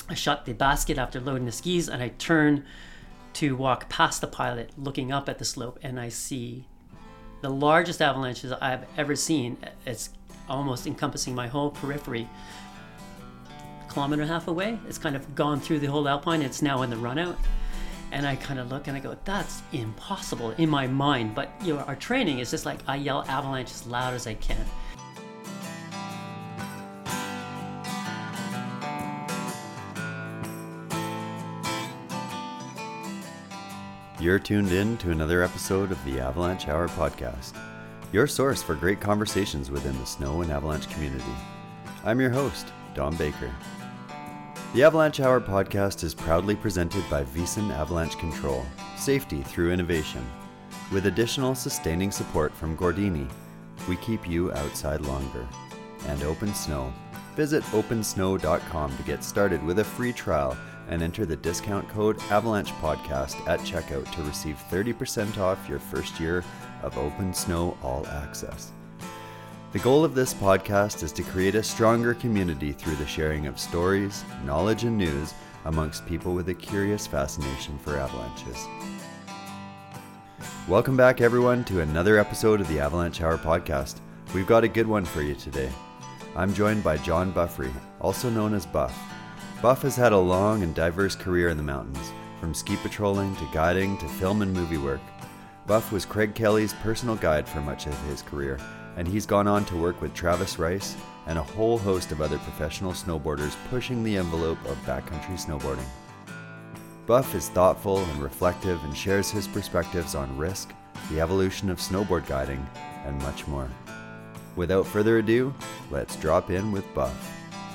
I shut the basket after loading the skis, and I turn to walk past the pilot, looking up at the slope, and I see the largest avalanches I've ever seen. It's almost encompassing my whole periphery. A kilometer and a half away, it's kind of gone through the whole alpine. It's now in the run out. And I kind of look and I go, that's impossible in my mind. But our training is just like I yell avalanche as loud as I can. You're tuned in to another episode of the Avalanche Hour podcast, your source for great conversations within the snow and avalanche community. I'm your host, Dom Baker. The Avalanche Hour podcast is proudly presented by Vyssen Avalanche Control, safety through innovation. With additional sustaining support from Gordini, we keep you outside longer. And Open Snow. Visit opensnow.com to get started with a free trial and enter the discount code Avalanche Podcast at checkout to receive 30% off your first year of Open Snow All Access. The goal of this podcast is to create a stronger community through the sharing of stories, knowledge, and news amongst people with a curious fascination for avalanches. Welcome back, everyone, to another episode of the Avalanche Hour podcast. We've got a good one for you today. I'm joined by John Buffrey, also known as Buff. Buff has had a long and diverse career in the mountains, from ski patrolling to guiding to film and movie work. Buff was Craig Kelly's personal guide for much of his career, and he's gone on to work with Travis Rice and a whole host of other professional snowboarders pushing the envelope of backcountry snowboarding. Buff is thoughtful and reflective and shares his perspectives on risk, the evolution of snowboard guiding, and much more. Without further ado, let's drop in with Buff.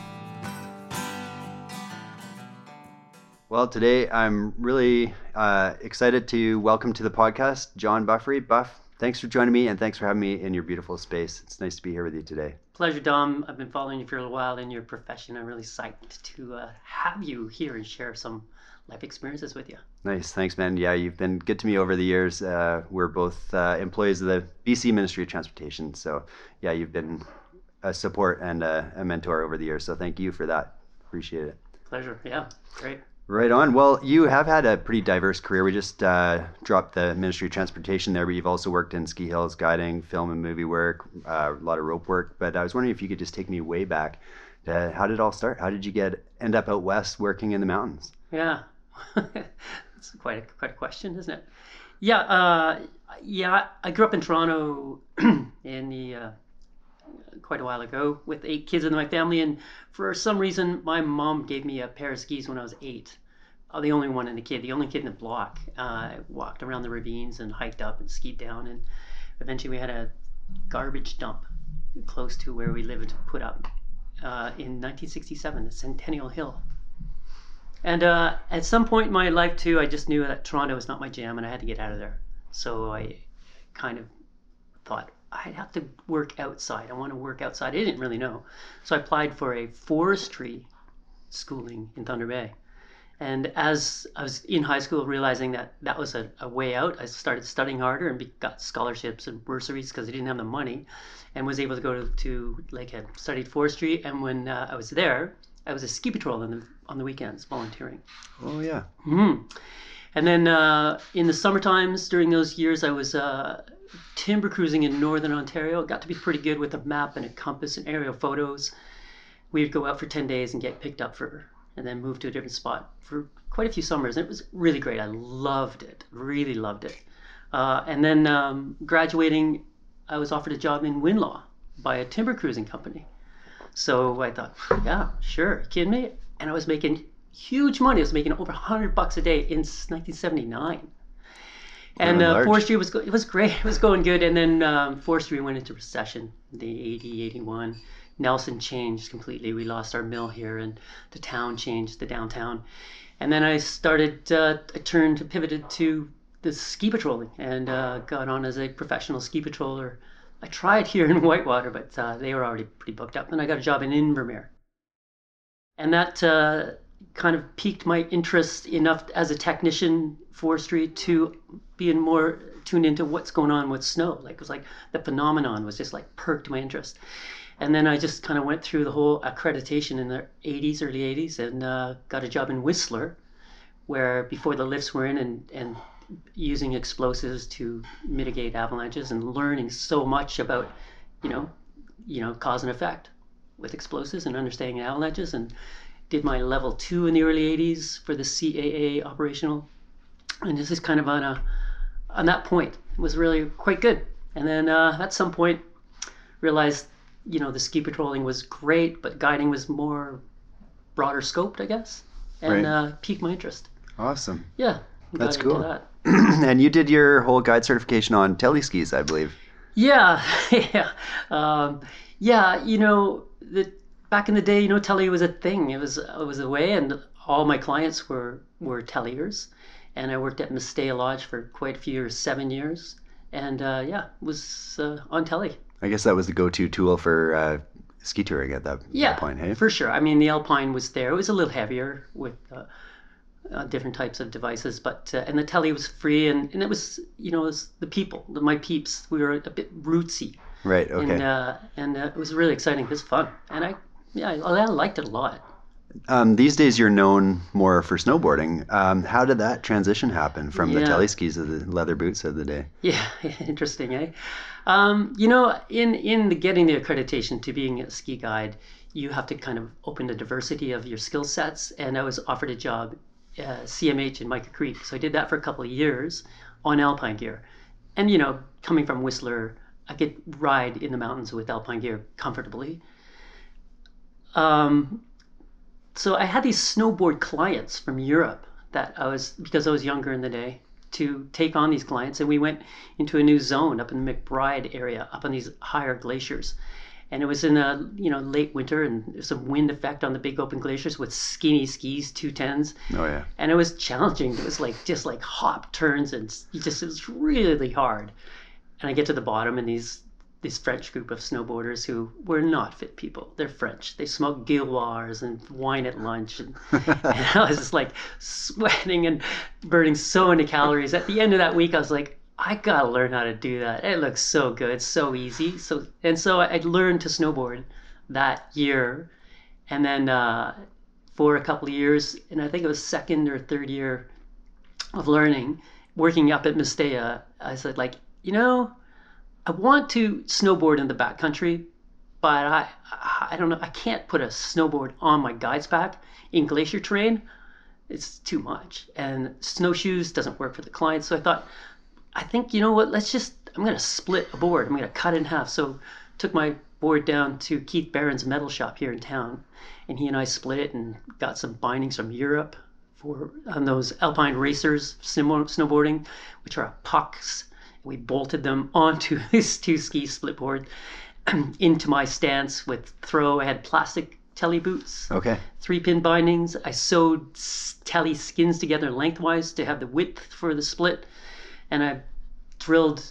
Well, today I'm really excited to welcome to the podcast John Buffrey. Buff, thanks for joining me and thanks for having me in your beautiful space. It's nice to be here with you today. Pleasure, Dom. I've been following you for a little while in your profession. I'm really psyched to have you here and share some life experiences with you. Nice. Thanks, man. Yeah, you've been good to me over the years. We're both employees of the BC Ministry of Transportation. So, yeah, you've been a support and a mentor over the years. So thank you for that. Appreciate it. Pleasure. Yeah, great. Right on. Well, you have had a pretty diverse career. We just dropped the Ministry of Transportation there, but you've also worked in ski hills, guiding, film and movie work, a lot of rope work. But I was wondering if you could just take me way back to how did it all start? How did you end up out west working in the mountains? Yeah, that's quite a question, isn't it? Yeah, I grew up in Toronto in the quite a while ago with 8 kids in my family, and for some reason my mom gave me a pair of skis when I was 8. The only kid in the block. Walked around the ravines and hiked up and skied down, and eventually we had a garbage dump close to where we lived put up in 1967, the Centennial Hill. And at some point in my life too, I just knew that Toronto was not my jam and I had to get out of there. So I kind of thought, I'd have to work outside. I want to work outside. I didn't really know. So I applied for a forestry schooling in Thunder Bay. And as I was in high school realizing that was a way out, I started studying harder and got scholarships and bursaries because I didn't have the money, and was able to go to Lakehead. Studied forestry, and when I was there, I was a ski patrol on the weekends, volunteering. Oh, yeah. Mm-hmm. And then in the summer times, during those years, I was timber cruising in northern Ontario. Got to be pretty good with a map and a compass and aerial photos. We'd go out for 10 days and get picked up and then move to a different spot for quite a few summers. And it was really great. I loved it, really loved it. And then graduating, I was offered a job in Winlaw by a timber cruising company. So I thought, yeah, sure, kidding me? And I was making huge money. I was making over $100 a day in 1979. And forestry was great. It was going good. And then forestry went into recession, the 80, 81. Nelson changed completely. We lost our mill here, and the town changed, the downtown. And then I pivoted to the ski patrolling and got on as a professional ski patroller. I tried here in Whitewater, but they were already pretty booked up. And I got a job in Invermere. And that kind of piqued my interest enough as a technician forestry to be more tuned into what's going on with snow. Like, it was like the phenomenon was just like perked my interest. And then I just kind of went through the whole accreditation in the early 80s, and got a job in Whistler, where before the lifts were in, and using explosives to mitigate avalanches, and learning so much about, cause and effect with explosives and understanding avalanches, and did my level 2 in the early 80s for the CAA operational. And this is kind of on that point, it was really quite good. And then at some point realized, the ski patrolling was great, but guiding was more broader scoped, I guess, and piqued my interest. Awesome. Yeah. That's cool. That. And you did your whole guide certification on teleskis, I believe. Yeah. Back in the day, tele was a thing. It was a way, and all my clients were teliers. And I worked at Mistaya Lodge for quite a few years, 7 years. And was on telly. I guess that was the go-to tool for ski touring at that point, hey? For sure. I mean, the Alpine was there. It was a little heavier with different types of devices, but and the telly was free, and it was, it was the people, my peeps. We were a bit rootsy. Right, okay. And it was really exciting. It was fun. And I liked it a lot. These days you're known more for snowboarding. How did that transition happen from the teleskis to the leather boots of the day? Yeah, interesting, eh? In the getting the accreditation to being a ski guide, you have to kind of open the diversity of your skill sets. And I was offered a job, CMH in Mica Creek. So I did that for a couple of years on alpine gear. And, coming from Whistler, I could ride in the mountains with alpine gear comfortably. So I had these snowboard clients from Europe because I was younger in the day, to take on these clients. And we went into a new zone up in the McBride area, up on these higher glaciers. And it was in late winter, and there's some wind effect on the big open glaciers with skinny skis, 210s. Oh yeah. And it was challenging. It was just like hop turns, and it was really hard. And I get to the bottom, and this French group of snowboarders who were not fit people. They're French. They smoke Gilloirs and wine at lunch. And I was just like sweating and burning so many calories. At the end of that week, I was like, I gotta learn how to do that. It looks so good, so easy. So I learned to snowboard that year. And then for a couple of years, and I think it was second or third year of learning, working up at Mistaya, I said, I want to snowboard in the backcountry, but I don't know. I can't put a snowboard on my guide's back in glacier terrain. It's too much. And snowshoes doesn't work for the client. So I think, I'm going to split a board. I'm going to cut it in half. So took my board down to Keith Barron's metal shop here in town, and he and I split it and got some bindings from Europe on those Alpine Racers snowboarding, which are pucks. We bolted them onto this 2-ski split board into my stance with throw. I had plastic telly boots. Okay. 3-pin bindings. I sewed telly skins together lengthwise to have the width for the split. And I drilled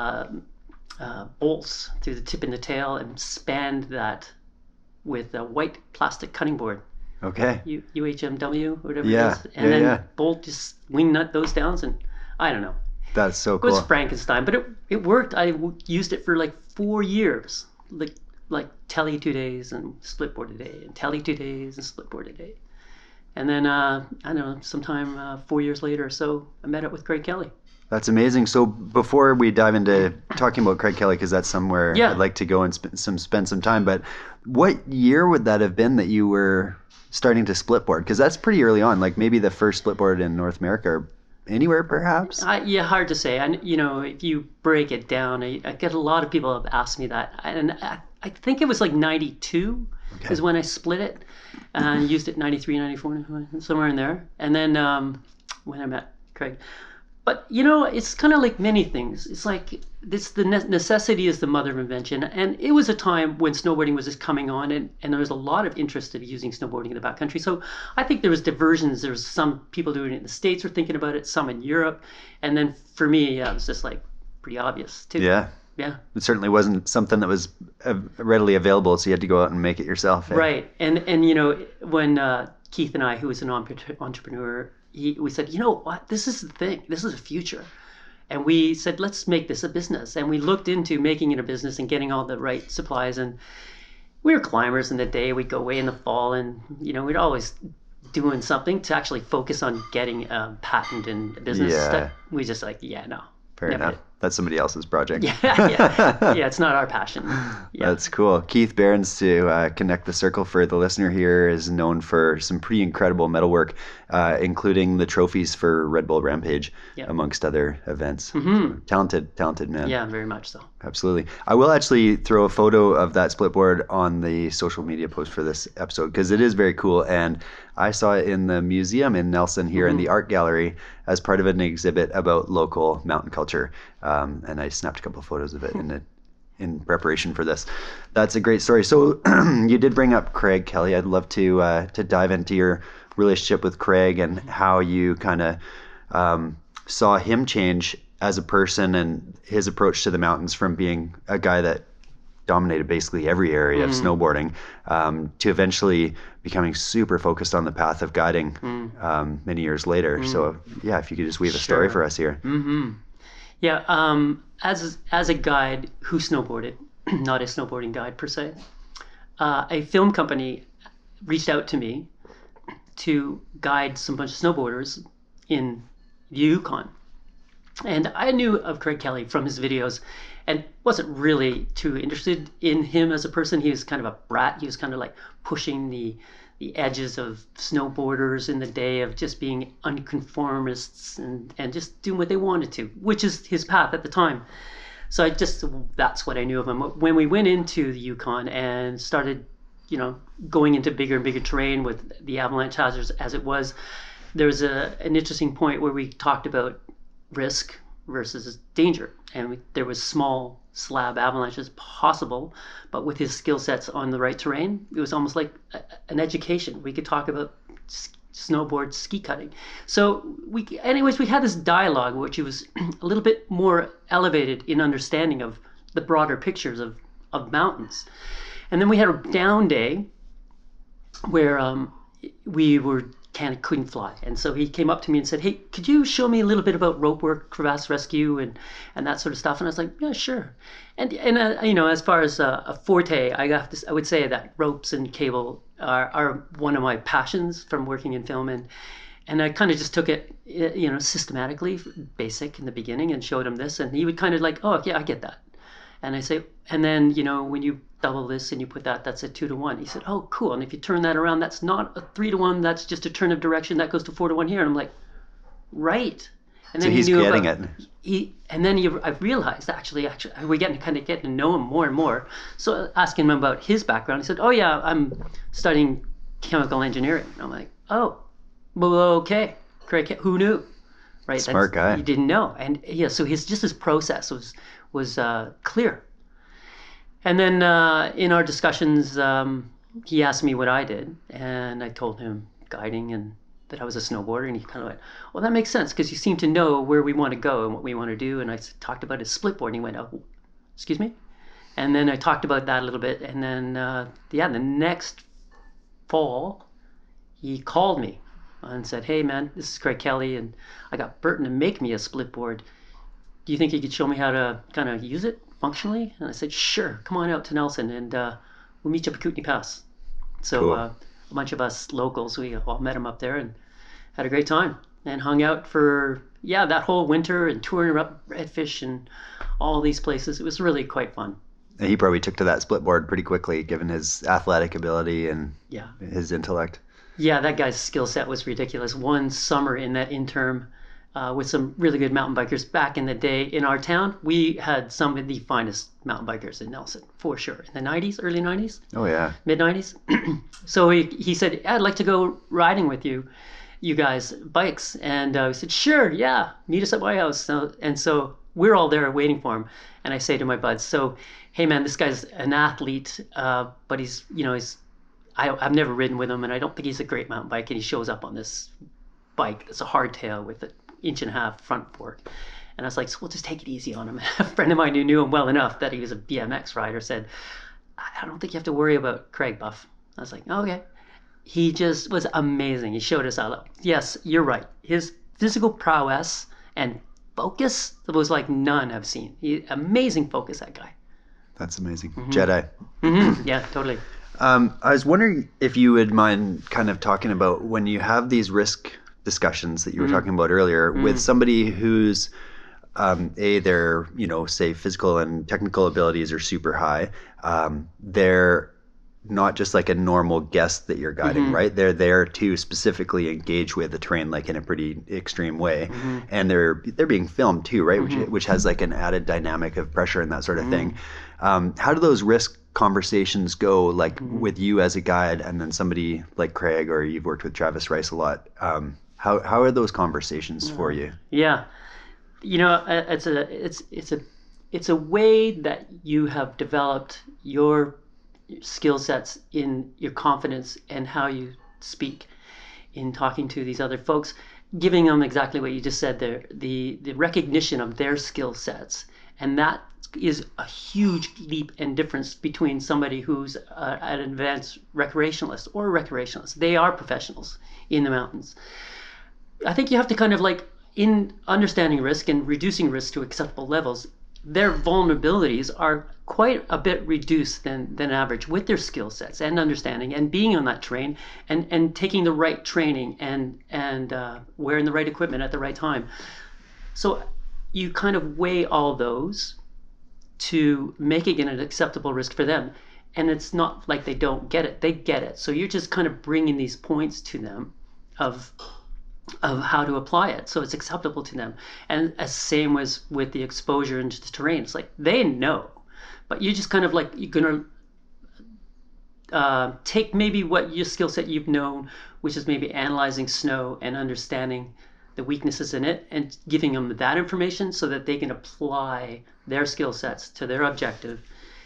bolts through the tip and the tail and spanned that with a white plastic cutting board. Okay. UHMW, whatever it is. And then bolt, just wing nut those down, and I don't know. That's so cool. It was Frankenstein, but it worked. I used it for 4 years, like telly 2 days and split board a day, and telly 2 days and split board a day. And then I don't know, sometime 4 years later or so, I met up with Craig Kelly. That's amazing. So before we dive into talking about Craig Kelly, because that's somewhere I'd like to go and spend some time, but what year would that have been that you were starting to split board? Because that's pretty early on, maybe the first split board in North America, or anywhere perhaps? Hard to say. And if you break it down, I get a lot of people have asked me that, and I think it was 92 is when I split it, and used it 93, 94, somewhere in there. And then when I met Craig. But it's kind of like many things. It's the necessity is the mother of invention, and it was a time when snowboarding was just coming on, and there was a lot of interest in using snowboarding in the backcountry. So I think there was diversions. There was some people doing it in the States were thinking about it, some in Europe, and then for me, it was just pretty obvious too. Yeah. It certainly wasn't something that was readily available, so you had to go out and make it yourself. Eh? Right, and when Keith and I, who was an entrepreneur, we said, what? This is the thing. This is the future. And we said, let's make this a business. And we looked into making it a business and getting all the right supplies. And we were climbers in the day. We'd go away in the fall, and we'd always doing something to actually focus on getting a patent in business. Yeah. We just like, no. Fair never enough. did. That's somebody else's project. Yeah, it's not our passion. Yeah. That's cool. Keith Behrens, to connect the circle for the listener here, is known for some pretty incredible metalwork, including the trophies for Red Bull Rampage, amongst other events. So, talented man. Yeah, very much so. Absolutely. I will actually throw a photo of that split board on the social media post for this episode because it is very cool. And I saw it in the museum in Nelson here in the art gallery as part of an exhibit about local mountain culture. And I snapped a couple of photos of it in preparation for this. That's a great story. So you did bring up Craig Kelly. I'd love to dive into your relationship with Craig and how you kind of saw him change as a person and his approach to the mountains from being a guy that dominated basically every area of snowboarding to eventually becoming super focused on the path of guiding many years later. So yeah, if you could just weave a story for us here. Yeah, as a guide who snowboarded, not a snowboarding guide per se, a film company reached out to me to guide some bunch of snowboarders in the Yukon. And I knew of Craig Kelly from his videos and wasn't really too interested in him as a person. He was kind of a brat. He was kind of like pushing the edges of snowboarders in the day of just being unconformists and just doing what they wanted to, which is his path at the time. So that's what I knew of him. When we went into the Yukon and started, going into bigger and bigger terrain with the avalanche hazards as it was, there was an interesting point where we talked about risk versus danger. And there was small slab avalanches possible, but with his skill sets on the right terrain, it was almost like an education. We could talk about snowboard ski cutting. So we had this dialogue, which was a little bit more elevated in understanding of the broader pictures of mountains. And then we had a down day where we were kind of couldn't fly. And so he came up to me and said, "Hey, could you show me a little bit about rope work, crevasse rescue, and that sort of stuff?" And I was like, "Yeah, sure." And as far as a forte, I would say that ropes and cable are one of my passions from working in film, and I kind of just took it, systematically, basic in the beginning, and showed him this, and he would kind of like, "Oh, yeah, I get that." And I say, and then, when you double this and you put that's a 2-to-1. He said, "Oh, cool. And if you turn that around, that's not a 3-to-1. That's just a turn of direction. That goes to 4-to-1 here." And I'm like, right. And then so he's getting it. I realized, actually, we're getting to know him more and more. So asking him about his background, he said, "Oh, yeah, I'm studying chemical engineering." And I'm like, "Oh, well, okay. Great. Who knew?" Right. Smart guy. You didn't know. And yeah, so his process was clear. And then in our discussions, he asked me what I did, and I told him guiding and that I was a snowboarder, and he kind of went, "Well, that makes sense because you seem to know where we want to go and what we want to do." And I talked about his split board, and he went, "Oh, excuse me?" And then I talked about that a little bit, and then the next fall, he called me and said, "Hey, man, this is Craig Kelly, and I got Burton to make me a split board. Do you think you could show me how to kind of use it functionally?" And I said, "Sure, come on out to Nelson and we'll meet you up at Kootenai Pass." So cool. A bunch of us locals, we all met him up there and had a great time and hung out for, that whole winter and touring up Redfish and all these places. It was really quite fun. And he probably took to that split board pretty quickly, given his athletic ability and his intellect. Yeah, that guy's skill set was ridiculous. One summer in that interim, with some really good mountain bikers back in the day in our town, we had some of the finest mountain bikers in Nelson, for sure. In the 90s, early 90s. Oh, yeah. Mid 90s. So he said, "I'd like to go riding with you guys, bikes." And we said, "Sure, yeah, meet us at my house." So we're all there waiting for him. And I say to my buds, "So, hey man, this guy's an athlete, but he's, I've never ridden with him, and I don't think he's a great mountain bike. And he shows up on this bike that's a hardtail with an 1.5-inch front fork." And I was like, "So we'll just take it easy on him." A friend of mine who knew him well enough that he was a BMX rider said, "I don't think you have to worry about Craig, Buff." I was like, "Okay." He just was amazing. He showed us all up. Yes, you're right. His physical prowess and focus was like none I've seen. Amazing focus, that guy. That's amazing. Jedi. Yeah, totally. I was wondering if you would mind kind of talking about when you have these risk discussions that you were talking about earlier with somebody who's their, say physical and technical abilities are super high. They're not just like a normal guest that you're guiding, right? They're there to specifically engage with the terrain, like in a pretty extreme way. And they're being filmed too, right? Which has like an added dynamic of pressure and that sort of thing. How do those risk conversations go, like with you as a guide and then somebody like Craig, or you've worked with Travis Rice a lot? How are those conversations for you? Yeah. It's a way that you have developed your skill sets in your confidence and how you speak in talking to these other folks, giving them exactly what you just said there, the recognition of their skill sets. And that is a huge leap and difference between somebody who's an advanced recreationalist or a recreationalist. They are professionals in the mountains. I think you have to kind of like, in understanding risk and reducing risk to acceptable levels, their vulnerabilities are quite a bit reduced than average with their skill sets and understanding and being on that terrain and taking the right training and wearing the right equipment at the right time. So you kind of weigh all those to make it an acceptable risk for them. And it's not like they don't get it. They get it. So you're just kind of bringing these points to them of how to apply it so it's acceptable to them. And as same as with the exposure into the terrain, it's like they know, but you just kind of like, you're going to take maybe what your skill set you've known, which is maybe analyzing snow and understanding the weaknesses in it and giving them that information so that they can apply their skill sets to their objective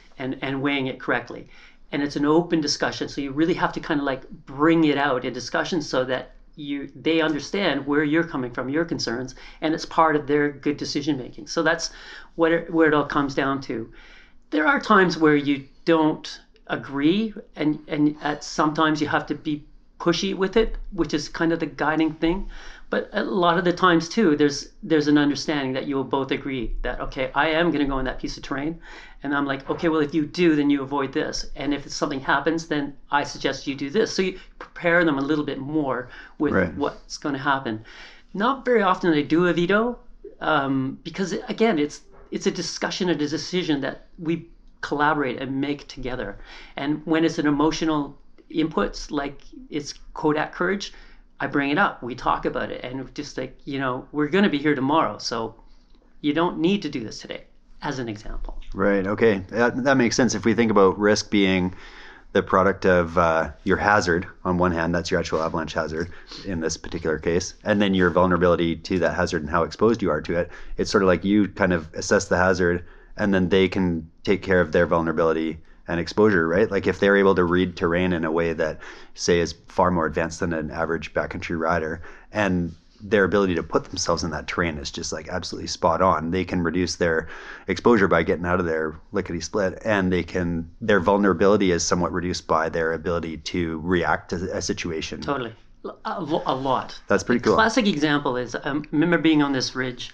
and weighing it correctly. And it's an open discussion, so you really have to kind of like bring it out in discussion so that they understand where you're coming from, your concerns, and it's part of their good decision making. So that's where it all comes down to. There are times where you don't agree, and sometimes you have to be pushy with it, which is kind of the guiding thing. But a lot of the times too, there's an understanding that you will both agree that, okay, I am going to go on that piece of terrain. And I'm like, okay, well, if you do, then you avoid this. And if something happens, then I suggest you do this. So you prepare them a little bit more with what's going to happen. Not very often they do a veto, because again, it's a discussion, a decision that we collaborate and make together. And when it's an emotional inputs, like it's Kodak Courage, I bring it up. We talk about it, and just like, we're going to be here tomorrow, so you don't need to do this today, as an example. Right. Okay. That makes sense. If we think about risk being the product of your hazard on one hand, that's your actual avalanche hazard in this particular case, and then your vulnerability to that hazard and how exposed you are to it. It's sort of like you kind of assess the hazard, and then they can take care of their vulnerability and exposure, right? Like if they're able to read terrain in a way that, say, is far more advanced than an average backcountry rider, and their ability to put themselves in that terrain is just like absolutely spot on, they can reduce their exposure by getting out of their lickety split, and their vulnerability is somewhat reduced by their ability to react to a situation. Totally. A lot. That's pretty cool. Classic example is, I remember being on this ridge,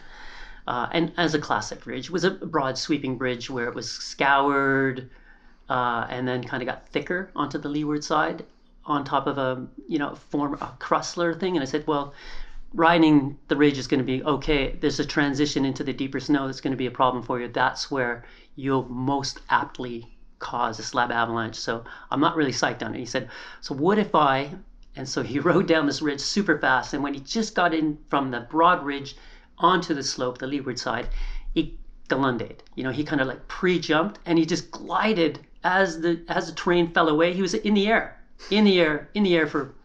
and as a classic ridge, it was a broad sweeping bridge where it was scoured, and then kind of got thicker onto the leeward side on top of a crustler thing. And I said, well, riding the ridge is going to be okay. There's a transition into the deeper snow that's going to be a problem for you. That's where you'll most aptly cause a slab avalanche. So I'm not really psyched on it. He said, so what if and so he rode down this ridge super fast. And when he just got in from the broad ridge onto the slope, the leeward side, he galundade. He kind of like pre-jumped, and he just glided as the terrain fell away. He was in the air for,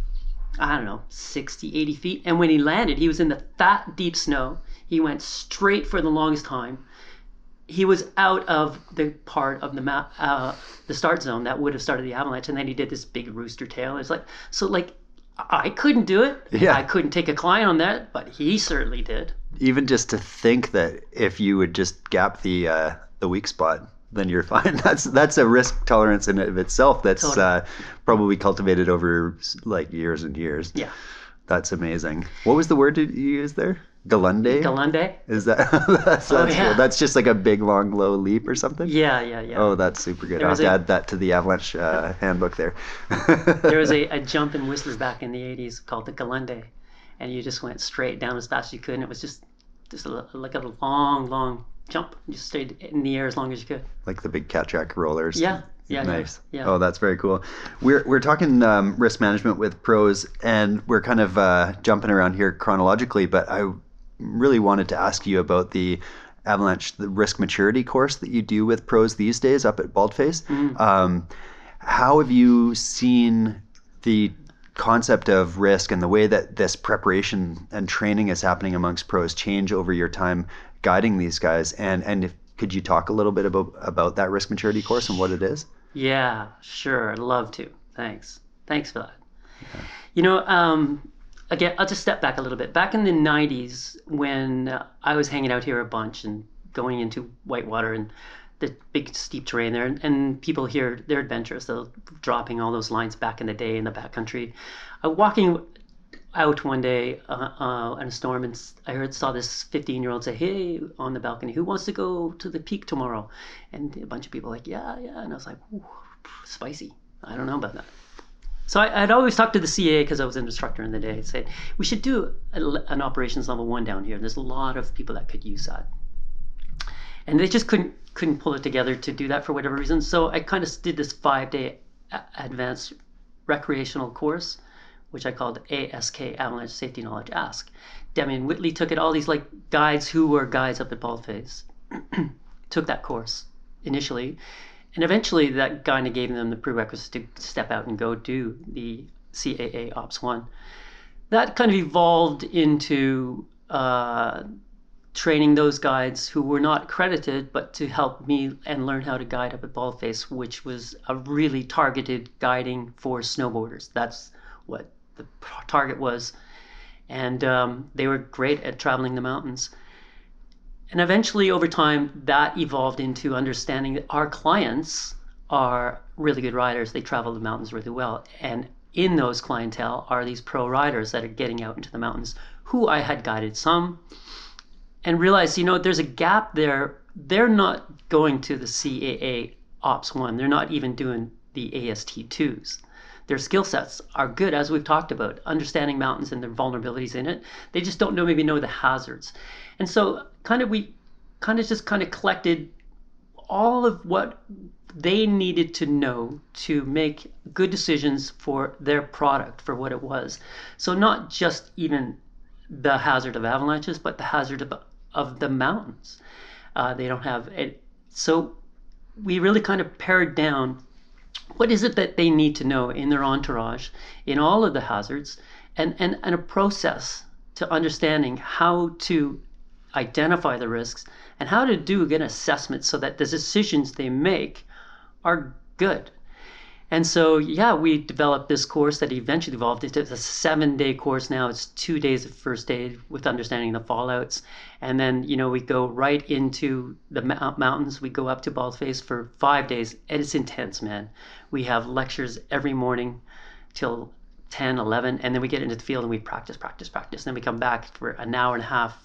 I don't know, 60, 80 feet. And when he landed, he was in the fat, deep snow. He went straight for the longest time. He was out of the part of the start zone that would have started the avalanche. And then he did this big rooster tail. It's like, so like, I couldn't do it. Yeah. I couldn't take a client on that, but he certainly did. Even just to think that if you would just gap the weak spot, then you're fine. That's a risk tolerance in and of itself that's totally. Probably cultivated over like years and years. Yeah. That's amazing. What was the word you used there? Galunde? Galunde. Is that that's Oh cool. yeah, That's just like a big, long, low leap or something? yeah. Oh, that's super good. There I'll have was to a add that to the Avalanche handbook there. there was a jump in Whistler back in the '80s called the Galunde, and you just went straight down as fast as you could, and it was just like a long jump. You just stayed in the air as long as you could. Like the big cat track rollers. Yeah. Nice. Yeah. Oh, that's very cool. We're talking risk management with pros, and we're kind of jumping around here chronologically, but I really wanted to ask you about the risk maturity course that you do with pros these days up at Baldface. How have you seen the concept of risk and the way that this preparation and training is happening amongst pros change over your time guiding these guys? And if, could you talk a little bit about that risk maturity course and what it is? Yeah, sure. I'd love to. Thanks for that. Yeah. You know, again, I'll just step back a little bit. Back in the '90s, when I was hanging out here a bunch and going into Whitewater and the big steep terrain there, and people here, they're adventurous. They're dropping all those lines back in the day in the backcountry. Walking out one day in a storm, and I saw this 15-year-old say, "Hey," on the balcony, "who wants to go to the peak tomorrow?" And a bunch of people were like, yeah. And I was like, ooh, spicy. I don't know about that. So I'd always talk to the CA because I was an instructor in the day. Say, we should do an operations level 1 down here. There's a lot of people that could use that. And they just couldn't pull it together to do that for whatever reason. So I kind of did this 5-day advanced recreational course, which I called ASK, Avalanche Safety Knowledge Ask. Demian Whitley took it. All these like guides who were guides up at Baldface took that course initially. And eventually that kind of gave them the prerequisites to step out and go do the CAA Ops 1. That kind of evolved into training those guides who were not accredited, but to help me and learn how to guide up at Baldface, which was a really targeted guiding for snowboarders. That's what the target was. And they were great at traveling the mountains. And eventually, over time, that evolved into understanding that our clients are really good riders. They travel the mountains really well. And in those clientele are these pro riders that are getting out into the mountains, who I had guided some, and realized, there's a gap there. They're not going to the CAA Ops 1. They're not even doing the AST 2s. Their skill sets are good, as we've talked about, understanding mountains and their vulnerabilities in it. They just don't maybe know the hazards. And so we just collected all of what they needed to know to make good decisions for their product, for what it was. So not just even the hazard of avalanches, but the hazard of the mountains. They don't have it. So we really kind of pared down what is it that they need to know in their entourage, in all of the hazards, and a process to understanding how to identify the risks and how to do an assessment so that the decisions they make are good. And so, we developed this course that eventually evolved into a 7-day course now. It's 2 days of first aid with understanding the fallouts. And then, we go right into the mountains. We go up to Baldface for 5 days, and it's intense, man. We have lectures every morning till 10, 11, and then we get into the field and we practice. Then we come back for an hour and a half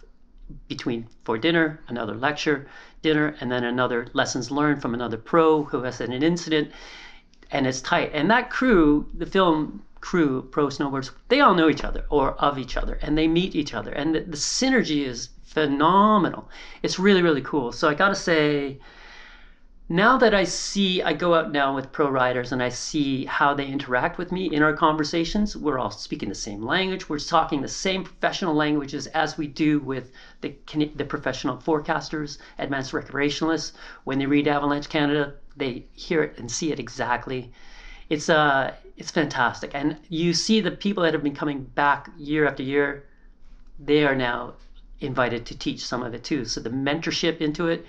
for dinner, another lecture, dinner, and then another lessons learned from another pro who has had an incident. And it's tight. And that crew, the film crew, pro snowboarders, they all know each other or of each other, and they meet each other. And the synergy is phenomenal. It's really, really cool. So I got to say, now that I go out now with pro riders and I see how they interact with me in our conversations, we're all speaking the same language. We're talking the same professional languages as we do with the professional forecasters, advanced recreationalists. When they read Avalanche Canada, they hear it and see it exactly. It's fantastic. And you see the people that have been coming back year after year, they are now invited to teach some of it too. So the mentorship into it,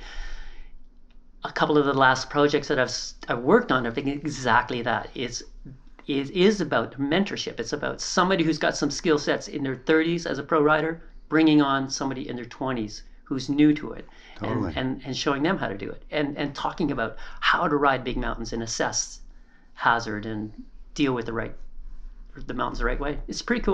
a couple of the last projects that I've worked on, I think exactly that. It is about mentorship. It's about somebody who's got some skill sets in their 30s as a pro rider, bringing on somebody in their 20s who's new to it. Totally. And showing them how to do it, and talking about how to ride big mountains and assess hazard and deal with the mountains the right way. It's pretty cool.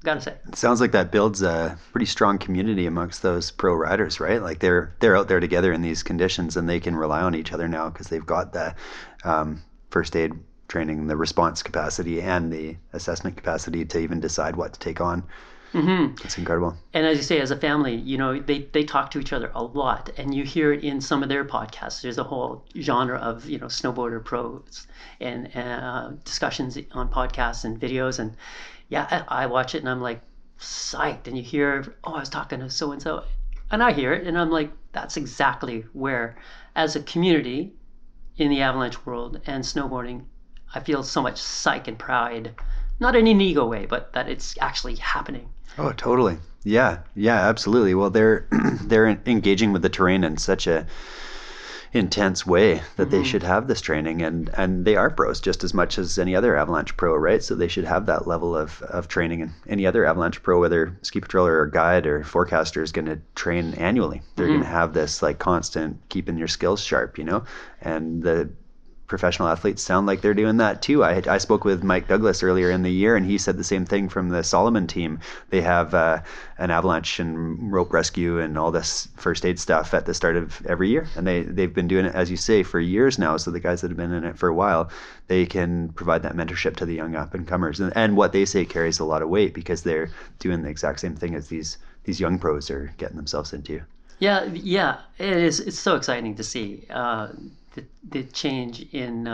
gotta say. It sounds like that builds a pretty strong community amongst those pro riders, right? Like they're out there together in these conditions, and they can rely on each other now because they've got the first aid training, the response capacity, and the assessment capacity to even decide what to take on. Mm-hmm. That's incredible. And as you say, as a family, they talk to each other a lot, and you hear it in some of their podcasts. There's a whole genre of snowboarder pros and discussions on podcasts and videos, and yeah, I watch it and I'm like psyched. And you hear, oh, I was talking to so and so, and I hear it and I'm like, that's exactly where, as a community in the avalanche world and snowboarding, I feel so much psych and pride, not in an ego way, but that it's actually happening. Oh, totally. Yeah, absolutely. Well, they're engaging with the terrain in such a intense way that they should have this training, and they are pros just as much as any other avalanche pro, right? So they should have that level of training. And any other avalanche pro, whether ski patroller or guide or forecaster, is going to train annually. They're going to have this like constant keeping your skills sharp, and the professional athletes sound like they're doing that too. I spoke with Mike Douglas earlier in the year, and he said the same thing from the Solomon team. They have an avalanche and rope rescue and all this first aid stuff at the start of every year, and they've been doing it, as you say, for years now. So the guys that have been in it for a while, they can provide that mentorship to the young up and comers, and what they say carries a lot of weight because they're doing the exact same thing as these young pros are getting themselves into. Yeah, it is. It's so exciting to see the change in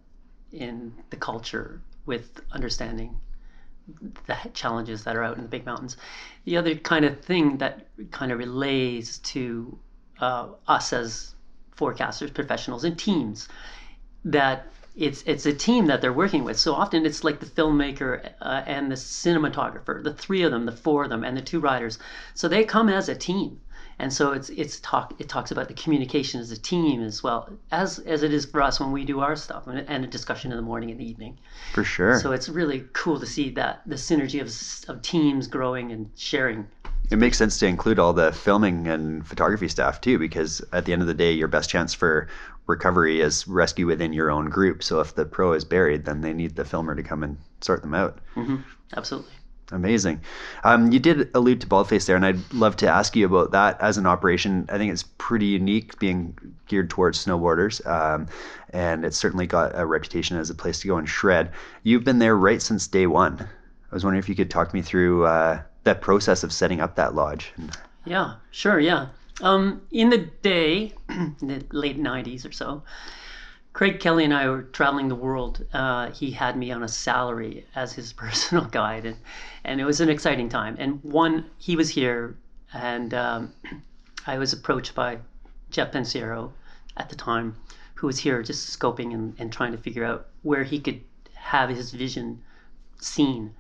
the culture with understanding the challenges that are out in the big mountains. The other kind of thing that kind of relates to us as forecasters, professionals, and teams, that it's a team that they're working with. So often it's like the filmmaker and the cinematographer, the three of them, the four of them, and the two riders. So they come as a team. And so it talks about the communication as a team as well as it is for us when we do our stuff, and a discussion in the morning and the evening. For sure. So it's really cool to see that the synergy of teams growing and sharing. It makes sense to include all the filming and photography staff too, because at the end of the day, your best chance for recovery is rescue within your own group. So if the pro is buried, then they need the filmer to come and sort them out. Mm-hmm. Absolutely. Amazing. You did allude to Baldface there, and I'd love to ask you about that as an operation. I think it's pretty unique being geared towards snowboarders, and it's certainly got a reputation as a place to go and shred. You've been there right since day one. I was wondering if you could talk me through that process of setting up that lodge. Yeah, sure, yeah. In the day, in the late 90s or so, Craig Kelly and I were traveling the world. He had me on a salary as his personal guide, and it was an exciting time. And he was here, and I was approached by Jeff Pensiero at the time, who was here just scoping and trying to figure out where he could have his vision seen.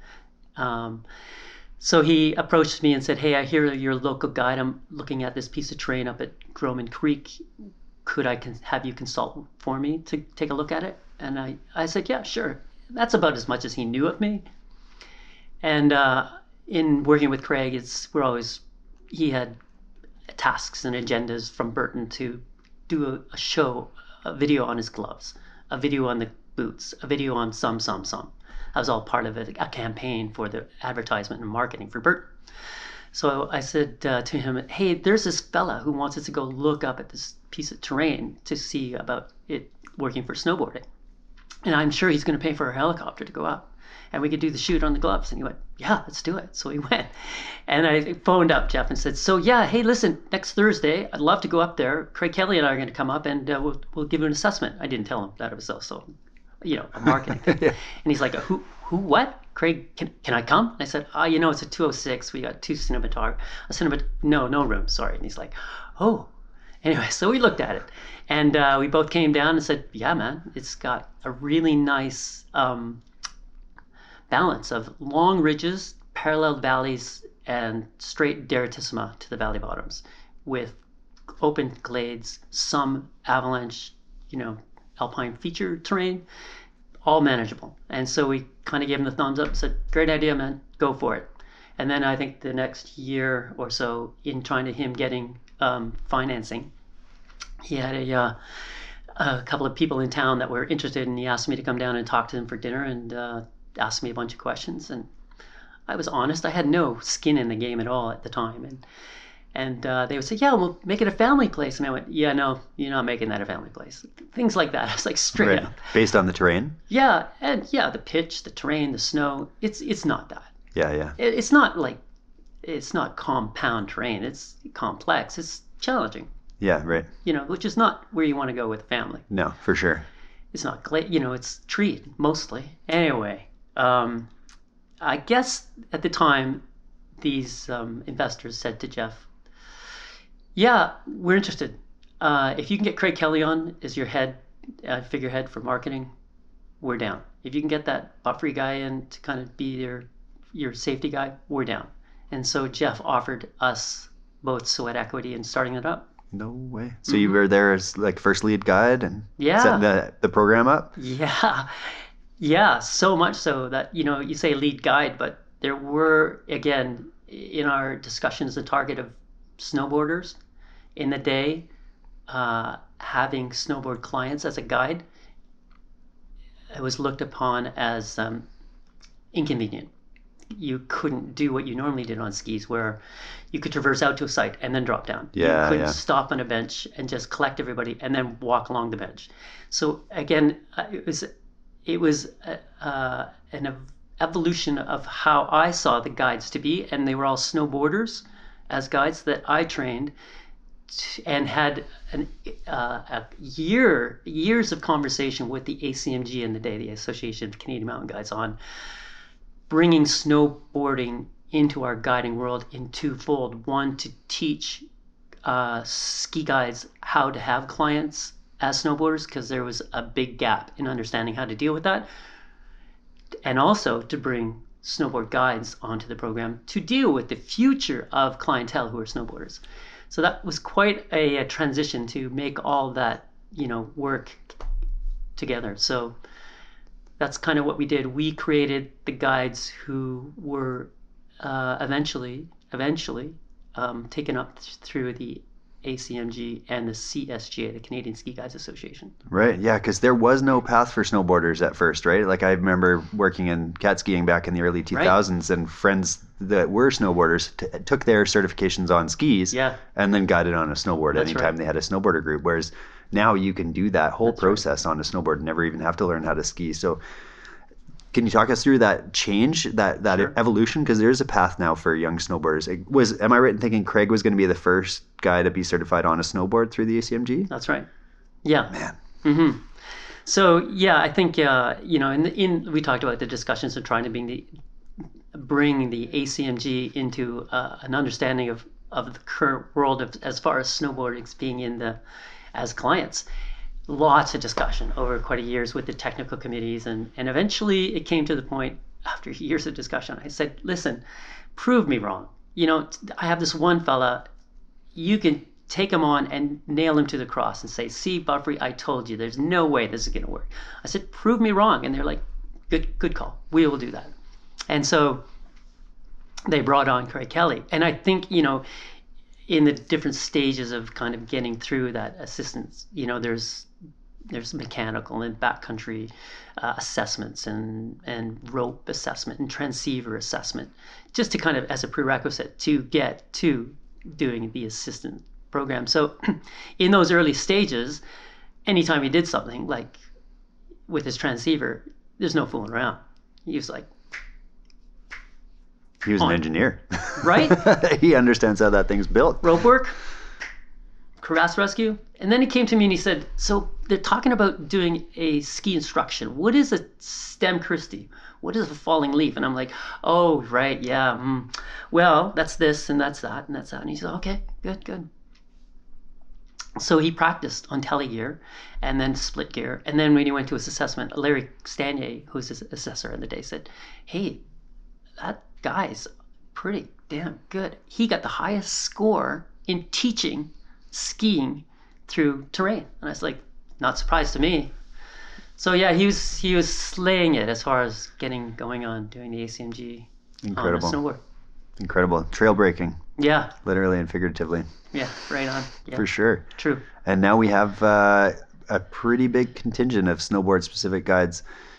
So he approached me and said, "Hey, I hear you're a local guide. I'm looking at this piece of terrain up at Groman Creek. Could I have you consult for me to take a look at it?" And I said, "Yeah, sure." That's about as much as he knew of me. And in working with Craig, he had tasks and agendas from Burton to do a video on his gloves, a video on the boots, a video on some. That was all part of a campaign for the advertisement and marketing for Burton. So I said to him, "Hey, there's this fella who wants us to go look up at this piece of terrain to see about it working for snowboarding. And I'm sure he's going to pay for a helicopter to go up. And we could do the shoot on the gloves." And he went, "Yeah, let's do it." So we went. And I phoned up Jeff and said, "So yeah, hey, listen, next Thursday, I'd love to go up there. Craig Kelly and I are going to come up, and we'll give you an assessment." I didn't tell him that it was also, a marketing thing. Yeah. And he's like, who, what? "Craig, can I come?" And I said, it's a 206. We got two cinematographers. No room, sorry. And he's like, "Oh." Anyway, so we looked at it, and we both came down and said, "Yeah, man, it's got a really nice balance of long ridges, parallel valleys, and straight deritissima to the valley bottoms, with open glades, some avalanche, alpine feature terrain, all manageable." And so we kind of gave him the thumbs up and said, "Great idea, man, go for it." And then I think the next year or so, in trying to him getting financing, he had a couple of people in town that were interested, and he asked me to come down and talk to them for dinner, and asked me a bunch of questions. And I was honest. I had no skin in the game at all at the time, and they would say, "Yeah, we'll make it a family place." And I went, "Yeah, no, you're not making that a family place." Things like that. I was like straight up. Based on the terrain? Yeah, and yeah, the pitch, the terrain, the snow. It's not that. Yeah. It's not like, it's not compound terrain. It's complex. It's challenging. Yeah, right. Which is not where you want to go with a family. No, for sure. It's not it's treed mostly. Anyway, I guess at the time, these investors said to Jeff, "Yeah, we're interested. If you can get Craig Kelly on as your figurehead for marketing, we're down. If you can get that Buffrey guy in to kind of be your safety guy, we're down." And so Jeff offered us both sweat equity in starting it up. No way. So you were there as like first lead guide and Yeah. setting the program up? Yeah, so much so that, you say lead guide, but there were, again, in our discussions, the target of snowboarders in the day, having snowboard clients as a guide, it was looked upon as inconvenient. You couldn't do what you normally did on skis, where you could traverse out to a site and then drop down. Yeah, you couldn't stop on a bench and just collect everybody and then walk along the bench. So again, it was an evolution of how I saw the guides to be, and they were all snowboarders as guides that I trained and had years of conversation with the ACMG in the day, the Association of Canadian Mountain Guides, on bringing snowboarding into our guiding world in twofold. One, to teach ski guides how to have clients as snowboarders, because there was a big gap in understanding how to deal with that. And also to bring snowboard guides onto the program to deal with the future of clientele who are snowboarders. So that was quite a transition to make all that, work together. So that's kind of what we did. We created the guides who were eventually taken up through the ACMG and the CSGA, the Canadian Ski Guides Association. Right, yeah, because there was no path for snowboarders at first, right? Like I remember working in cat skiing back in the early 2000s, and friends that were snowboarders took their certifications on skis and then guided on a snowboard anytime they had a snowboarder group, whereas now you can do that whole process on a snowboard and never even have to learn how to ski. So can you talk us through that change, that evolution? Because there's a path now for young snowboarders. Am I right in thinking Craig was going to be the first guy to be certified on a snowboard through the ACMG? That's right. Yeah. Man. Mm-hmm. So yeah, I think we talked about the discussions of trying to bring the ACMG into an understanding of the current world as far as snowboarding being as clients. Lots of discussion over quite a years with the technical committees, and eventually it came to the point after years of discussion. I said, "Listen, prove me wrong. I have this one fella. You can take him on and nail him to the cross and say, 'See, Buffrey, I told you. There's no way this is going to work.'" I said, "Prove me wrong." And they're like, "Good call. We will do that." And so they brought on Craig Kelly, and I think in the different stages of kind of getting through that assistance, there's mechanical and backcountry assessments and rope assessment and transceiver assessment, just to kind of as a prerequisite to get to doing the assistant program. So in those early stages, anytime he did something like with his transceiver, there's no fooling around. He was like, he was an engineer, right? He understands how that thing's built. Rope work, crevasse rescue. And then he came to me and he said, "So they're talking about doing a ski instruction. What is a stem Christie? What is a falling leaf?" And I'm like, "Oh, right, yeah. Well, that's this and that's that and that's that." And he said, "Okay, good." So he practiced on telegear and then split gear. And then when he went to his assessment, Larry Stanier, who's his assessor in the day, said, "Hey, that guy's pretty damn good. He got the highest score in teaching skiing through terrain." And I was like, not surprised to me. So yeah, he was slaying it as far as going on doing the ACMG on a snowboard. Incredible. Trail breaking. Yeah. Literally and figuratively. Yeah, right on. Yeah. For sure. True. And now we have a pretty big contingent of snowboard specific guides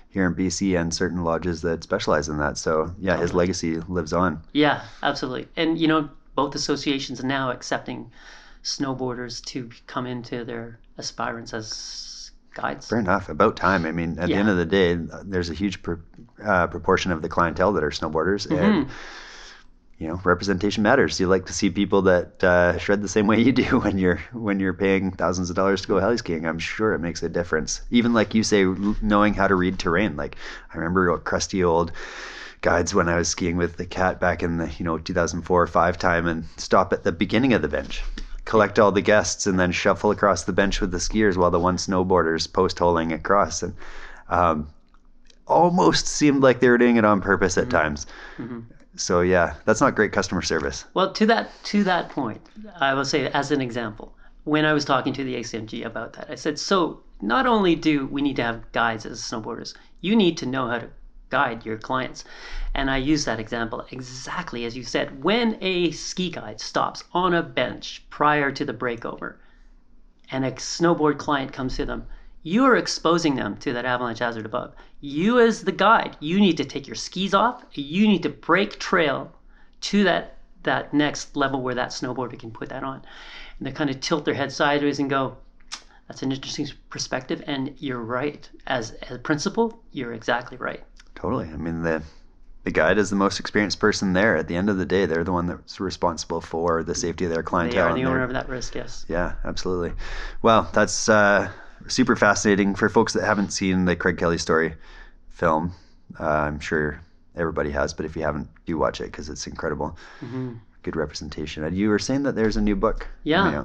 here in BC and certain lodges that specialize in that. So yeah, his legacy lives on. Yeah, absolutely. And both associations are now accepting snowboarders to come into their aspirants as guides. Fair enough. About time. I mean, at the end of the day, there's a huge proportion of the clientele that are snowboarders, and representation matters. You like to see people that shred the same way you do when you're paying thousands of dollars to go heli skiing. I'm sure it makes a difference. Even like you say, knowing how to read terrain. Like I remember crusty old guides when I was skiing with the Cat back in the 2004 or 5 time, and stop at the beginning of the bench, collect all the guests, and then shuffle across the bench with the skiers while the one snowboarder's post-holing across. And almost seemed like they were doing it on purpose at times. Mm-hmm. So yeah, that's not great customer service. Well, to that point, I will say as an example, when I was talking to the ACMG about that, I said, so not only do we need to have guides as snowboarders, you need to know how to guide your clients. And I use that example exactly as you said. When a ski guide stops on a bench prior to the breakover and a snowboard client comes to them, you are exposing them to that avalanche hazard above. You as the guide, you need to take your skis off. You need to break trail to that next level where that snowboarder can put that on. And they kind of tilt their head sideways and go, that's an interesting perspective. And you're right. As a principal, you're exactly right. Totally. I mean, the guide is the most experienced person there. At the end of the day, they're the one that's responsible for the safety of their clientele. They are the owner of that risk, yes. Yeah, absolutely. Well, that's super fascinating for folks that haven't seen the Craig Kelly Story film. I'm sure everybody has, but if you haven't, do watch it because it's incredible. Mm-hmm. Good representation. And you were saying that there's a new book. Yeah.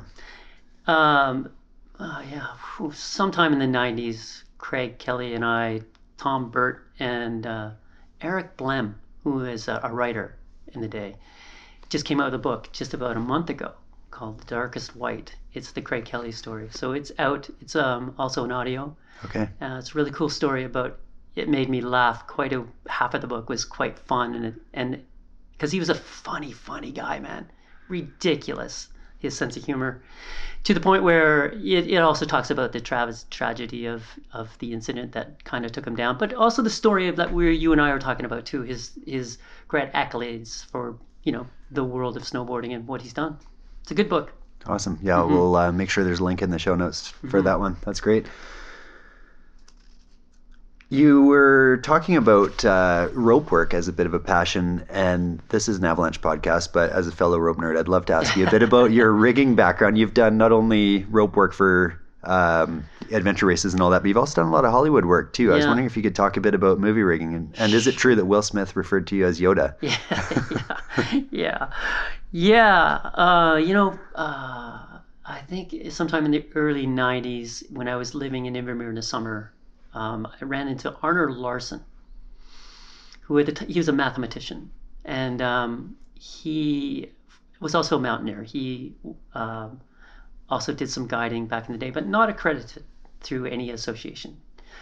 Sometime in the 90s, Craig Kelly and I, Tom Burt, and Eric Blem, who is a writer in the day, just came out with a book just about a month ago called The Darkest White. It's the Craig Kelly story. So it's out. It's also an audio. Okay. It's a really cool story about, it made me laugh. Half of the book was quite fun, and because he was a funny guy, man. Ridiculous, his sense of humor, to the point where it also talks about the tragedy of the incident that kind of took him down, but also the story of that where you and I are talking about too, his great accolades for the world of snowboarding and what he's done. It's a good book. Awesome. Yeah, mm-hmm. We'll make sure there's a link in the show notes for that one. That's great. You were talking about rope work as a bit of a passion, and this is an Avalanche podcast, but as a fellow rope nerd, I'd love to ask you a bit about your rigging background. You've done not only rope work for adventure races and all that, but you've also done a lot of Hollywood work too. I was wondering if you could talk a bit about movie rigging, and is it true that Will Smith referred to you as Yoda? I think sometime in the early 90s when I was living in Invermere in the summer, I ran into Arnold Larson, who he was a mathematician, and he was also a mountaineer. He also did some guiding back in the day, but not accredited through any association.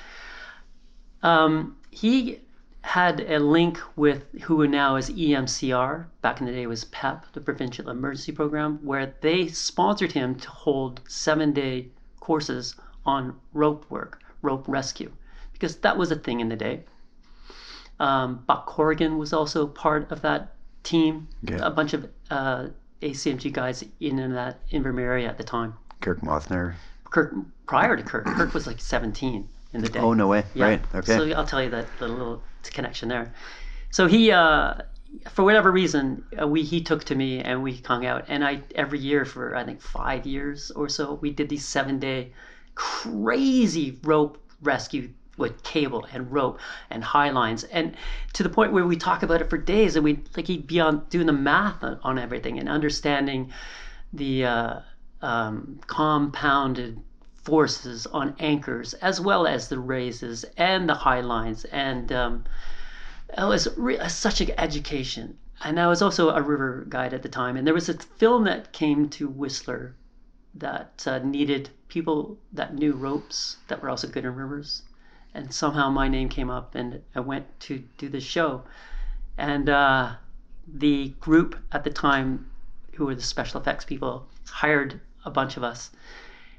He had a link with who now is EMCR, back in the day was PEP, the Provincial Emergency Program, where they sponsored him to hold 7-day courses on rope work, rope rescue, because that was a thing in the day. Buck Corrigan was also part of that team. Okay. A bunch of ACMG guys in that Invermere area at the time. Kirk Mothner. Prior to Kirk was like 17 in the day. Oh, no way. Yeah. Right. Okay. So I'll tell you that little connection there. So he, for whatever reason, he took to me and we hung out. And every year for I think 5 years or so, we did these 7-day crazy rope rescue with cable and rope and high lines, and to the point where we talk about it for days, and he'd be on doing the math on everything and understanding the compounded forces on anchors as well as the raises and the high lines, and it was such an education. And I was also a river guide at the time, and there was a film that came to Whistler that needed people that knew ropes that were also good in rivers, and somehow my name came up and I went to do this show, and the group at the time, who were the special effects people, hired a bunch of us,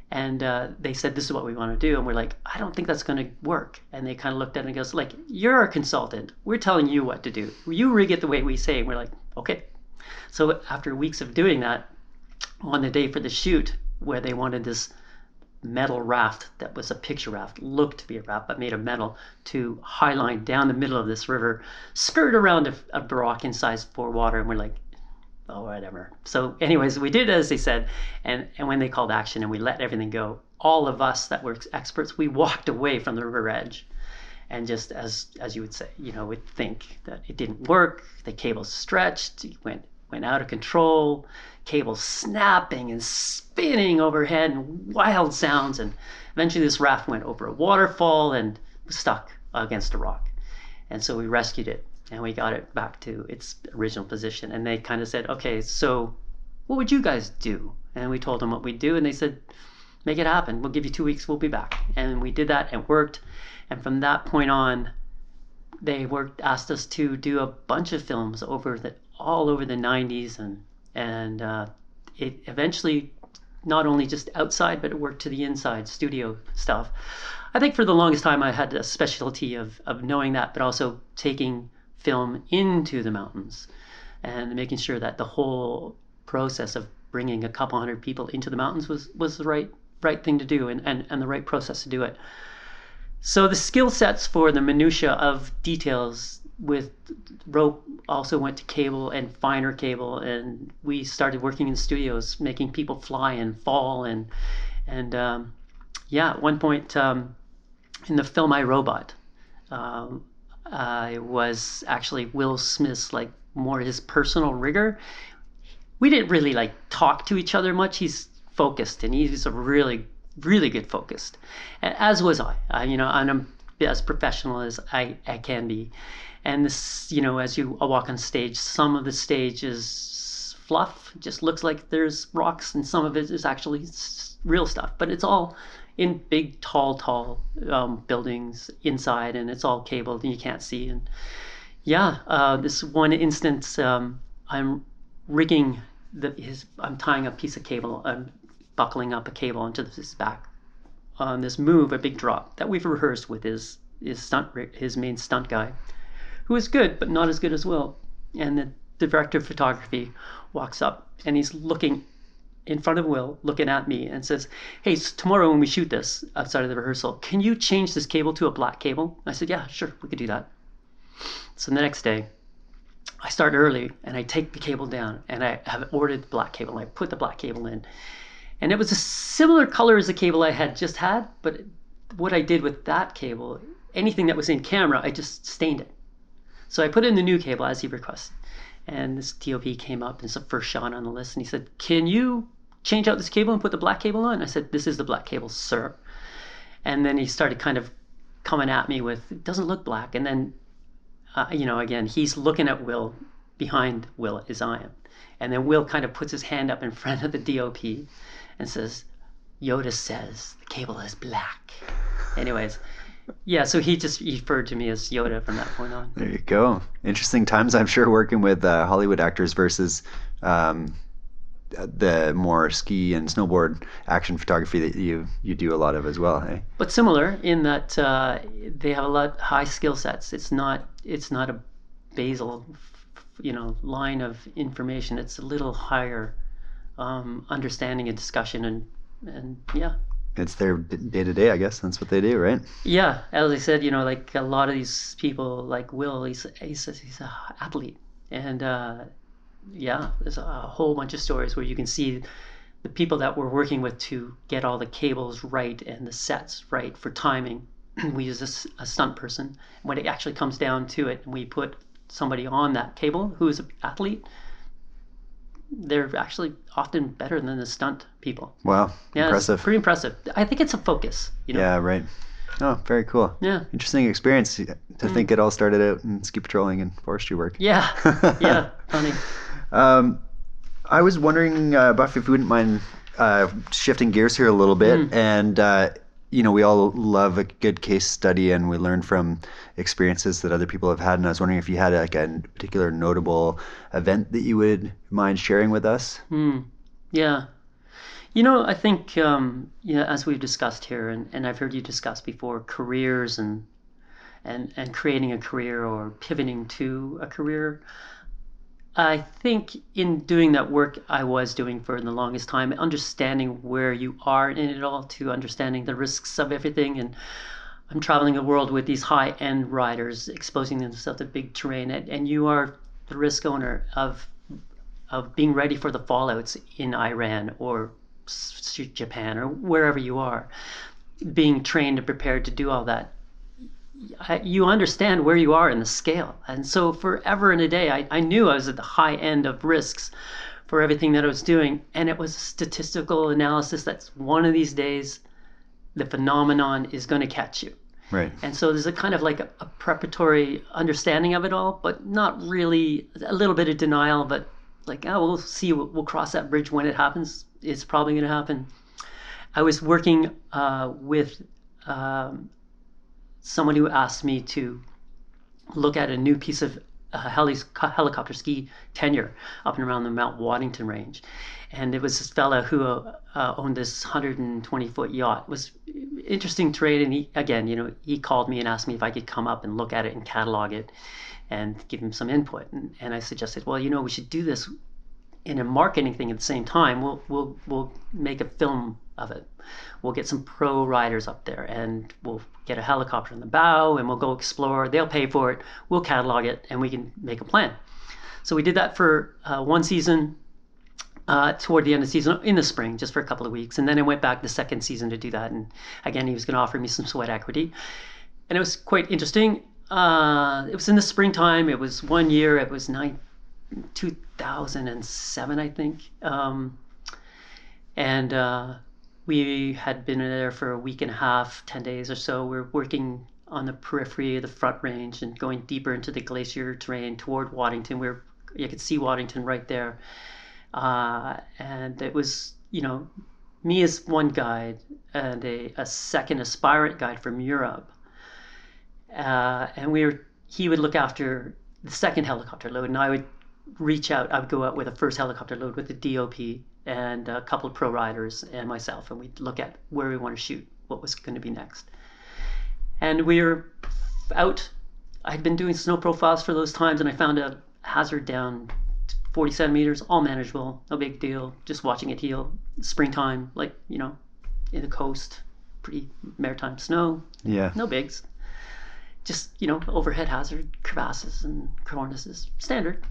And they said, this is what we want to do. And we're like, I don't think that's going to work. And they kind of looked at it and goes, like, you're our consultant. We're telling you what to do. You rig it the way we say. And we're like, okay. So after weeks of doing that, on the day for the shoot, where they wanted this metal raft that was a picture raft, looked to be a raft, but made of metal, to highline down the middle of this river, skirt around a rock incised for water. And we're like, oh, whatever. So anyways, we did as they said, and when they called action and we let everything go, all of us that were experts, we walked away from the river edge. And just as you would say, would think that it didn't work, the cable stretched, went out of control, cable snapping and spinning overhead and wild sounds. And eventually this raft went over a waterfall and was stuck against a rock. And so we rescued it. And we got it back to its original position. And they kind of said, okay, so what would you guys do? And we told them what we'd do. And they said, make it happen. We'll give you 2 weeks. We'll be back. And we did that and worked. And from that point on, they asked us to do a bunch of films all over the 90s. And it eventually, not only just outside, but it worked to the inside, studio stuff. I think for the longest time, I had a specialty of knowing that, but also taking film into the mountains and making sure that the whole process of bringing a couple hundred people into the mountains was the right thing to do and the right process to do it. So the skill sets for the minutia of details with rope also went to cable and finer cable, and we started working in studios making people fly and fall and at one point in the film iRobot, I was actually Will Smith's, like, more his personal rigger. We didn't really talk to each other much. He's focused, and he's a really, really good focused, as was I. I'm as professional as I can be. And this, as you walk on stage, some of the stage is fluff, just looks like there's rocks, and some of it is actually real stuff. But it's all in big, tall buildings inside, and it's all cabled and you can't see. And this one instance, I'm rigging I'm tying a piece of cable, I'm buckling up a cable onto his back on this move, a big drop that we've rehearsed with his main stunt guy, who is good, but not as good as Will. And the director of photography walks up and he's looking in front of Will, looking at me, and says, hey, tomorrow when we shoot this outside of the rehearsal, can you change this cable to a black cable? I said, yeah, sure, we could do that. So the next day, I start early and I take the cable down and I have ordered the black cable and I put the black cable in. And it was a similar color as the cable I had just had, but what I did with that cable, anything that was in camera, I just stained it. So I put in the new cable as he requested. And this DOP came up, and it's the first shot on the list, and he said, can you change out this cable and put the black cable on? I said, this is the black cable, sir. And then he started kind of coming at me with, it doesn't look black. And then, again, he's looking at Will, behind Will as I am. And then Will kind of puts his hand up in front of the DOP and says, Yoda says the cable is black. Anyways, yeah, so he just referred to me as Yoda from that point on. There you go. Interesting times, I'm sure, working with Hollywood actors versus the more ski and snowboard action photography that you do a lot of as well, hey? But similar in that they have a lot high skill sets. It's not a basal, line of information. It's a little higher understanding and discussion and yeah. It's their day-to-day, I guess. That's what they do, right? Yeah. As I said, like a lot of these people, like Will, he's an athlete. And there's a whole bunch of stories where you can see the people that we're working with to get all the cables right and the sets right for timing. We use a stunt person. When it actually comes down to it, and we put somebody on that cable who is an athlete, they're actually often better than the stunt people. Wow. Yeah, impressive. It's pretty impressive. I think it's a focus. Yeah, right. Oh, very cool. Yeah. Interesting experience to think it all started out in ski patrolling and forestry work. Yeah. Yeah. Funny. I was wondering, Buff, if you wouldn't mind shifting gears here a little bit. And, we all love a good case study and we learn from experiences that other people have had. And I was wondering if you had a particular notable event that you would mind sharing with us. Yeah. I think, as we've discussed here, and I've heard you discuss before, careers and creating a career or pivoting to a career. I think in doing that work I was doing for the longest time, understanding where you are in it all, to understanding the risks of everything. And I'm traveling the world with these high-end riders, exposing themselves to big terrain, and you are the risk owner of being ready for the fallouts in Iran or Japan or wherever you are, being trained and prepared to do all that. You understand where you are in the scale. And so forever and a day, I knew I was at the high end of risks for everything that I was doing. And it was statistical analysis that's one of these days, the phenomenon is going to catch you. Right. And so there's a kind of like a preparatory understanding of it all, but not really, a little bit of denial, but like, oh, we'll see, we'll cross that bridge when it happens. It's probably going to happen. I was working with someone who asked me to look at a new piece of helicopter ski tenure up and around the Mount Waddington range. And it was this fella who owned this 120-foot yacht. It was interesting terrain, and he called me and asked me if I could come up and look at it and catalog it and give him some input. And I suggested, well, we should do this in a marketing thing at the same time. We'll make a film of it. We'll get some pro riders up there, and we'll get a helicopter in the bow, and we'll go explore. They'll pay for it. We'll catalog it, and we can make a plan. So we did that for one season, toward the end of the season, in the spring, just for a couple of weeks. And then I went back the second season to do that. And again, he was going to offer me some sweat equity. And it was quite interesting. It was in the springtime. It was one year. It was 2007, I think. We had been there for a week and a half, 10 days or so. We're working on the periphery of the Front Range and going deeper into the glacier terrain toward Waddington, where you could see Waddington right there. And it was, me as one guide and a second aspirant guide from Europe. And he would look after the second helicopter load, and I would go out with the first helicopter load with the DOP and a couple of pro riders and myself, and we'd look at where we want to shoot, what was going to be next. And we were out. I'd been doing snow profiles for those times, and I found a hazard down 40 centimeters, all manageable, no big deal, just watching it heal. Springtime, in the coast, pretty maritime snow. Yeah. No bigs. Just, overhead hazard, crevasses and cornices, standard,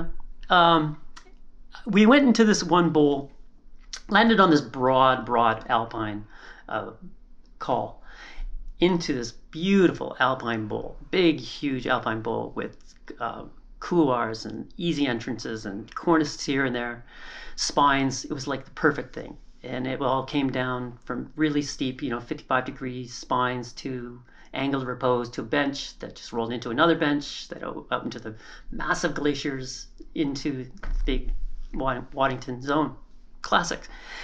We went into this one bowl, landed on this broad alpine col, into this beautiful alpine bowl, big, huge alpine bowl with couloirs and easy entrances and cornices here and there, spines. It was like the perfect thing. And it all came down from really steep, 55-degree spines to angled repose to a bench that just rolled into another bench, that up into the massive glaciers, into the big Waddington zone. Classic.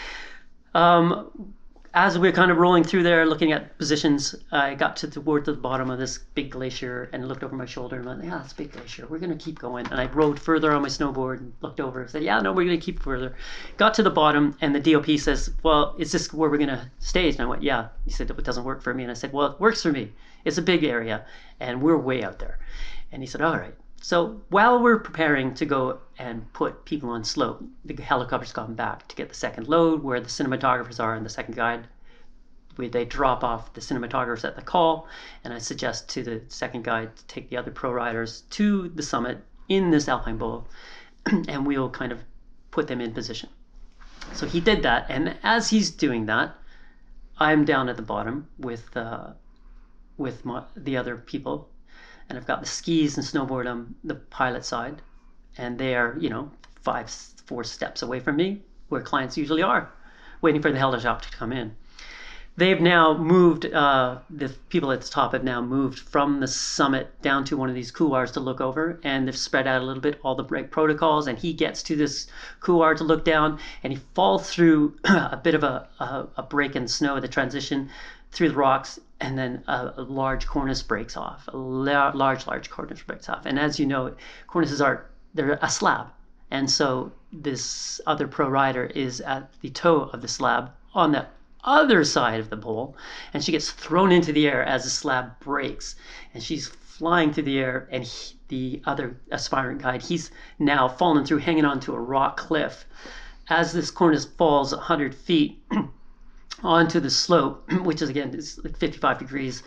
As we were kind of rolling through there, looking at positions, I got toward the bottom of this big glacier and looked over my shoulder and went, yeah, it's a big glacier. We're going to keep going. And I rode further on my snowboard and looked over and said, yeah, no, we're going to keep further. Got to the bottom, and the DOP says, well, is this where we're going to stage? And I went, yeah. He said, it doesn't work for me. And I said, well, it works for me. It's a big area, and we're way out there. And he said, all right. So while we're preparing to go and put people on slope, the helicopter's gone back to get the second load where the cinematographers are and the second guide. They drop off the cinematographers at the call, and I suggest to the second guide to take the other pro riders to the summit in this alpine bowl, and we'll kind of put them in position. So he did that, and as he's doing that, I'm down at the bottom with the other people, and I've got the skis and snowboard on the pilot side, and they are 4 steps away from me, where clients usually are, waiting for the helicopter to come in. They've now moved, the people at the top have now moved from the summit down to one of these couloirs to look over, and they've spread out a little bit, all the break protocols, and he gets to this couloir to look down, and he falls through a bit of a break in snow, the transition through the rocks, and then a large cornice breaks off, large cornice breaks off. And as you know, cornices they're a slab, And so this other pro rider is at the toe of the slab on the other side of the pole, and she gets thrown into the air as the slab breaks, and she's flying through the air, and the other aspirant guide, he's now fallen through, hanging onto a rock cliff. As this cornice falls 100 feet onto the slope, which is again is like 55 degrees,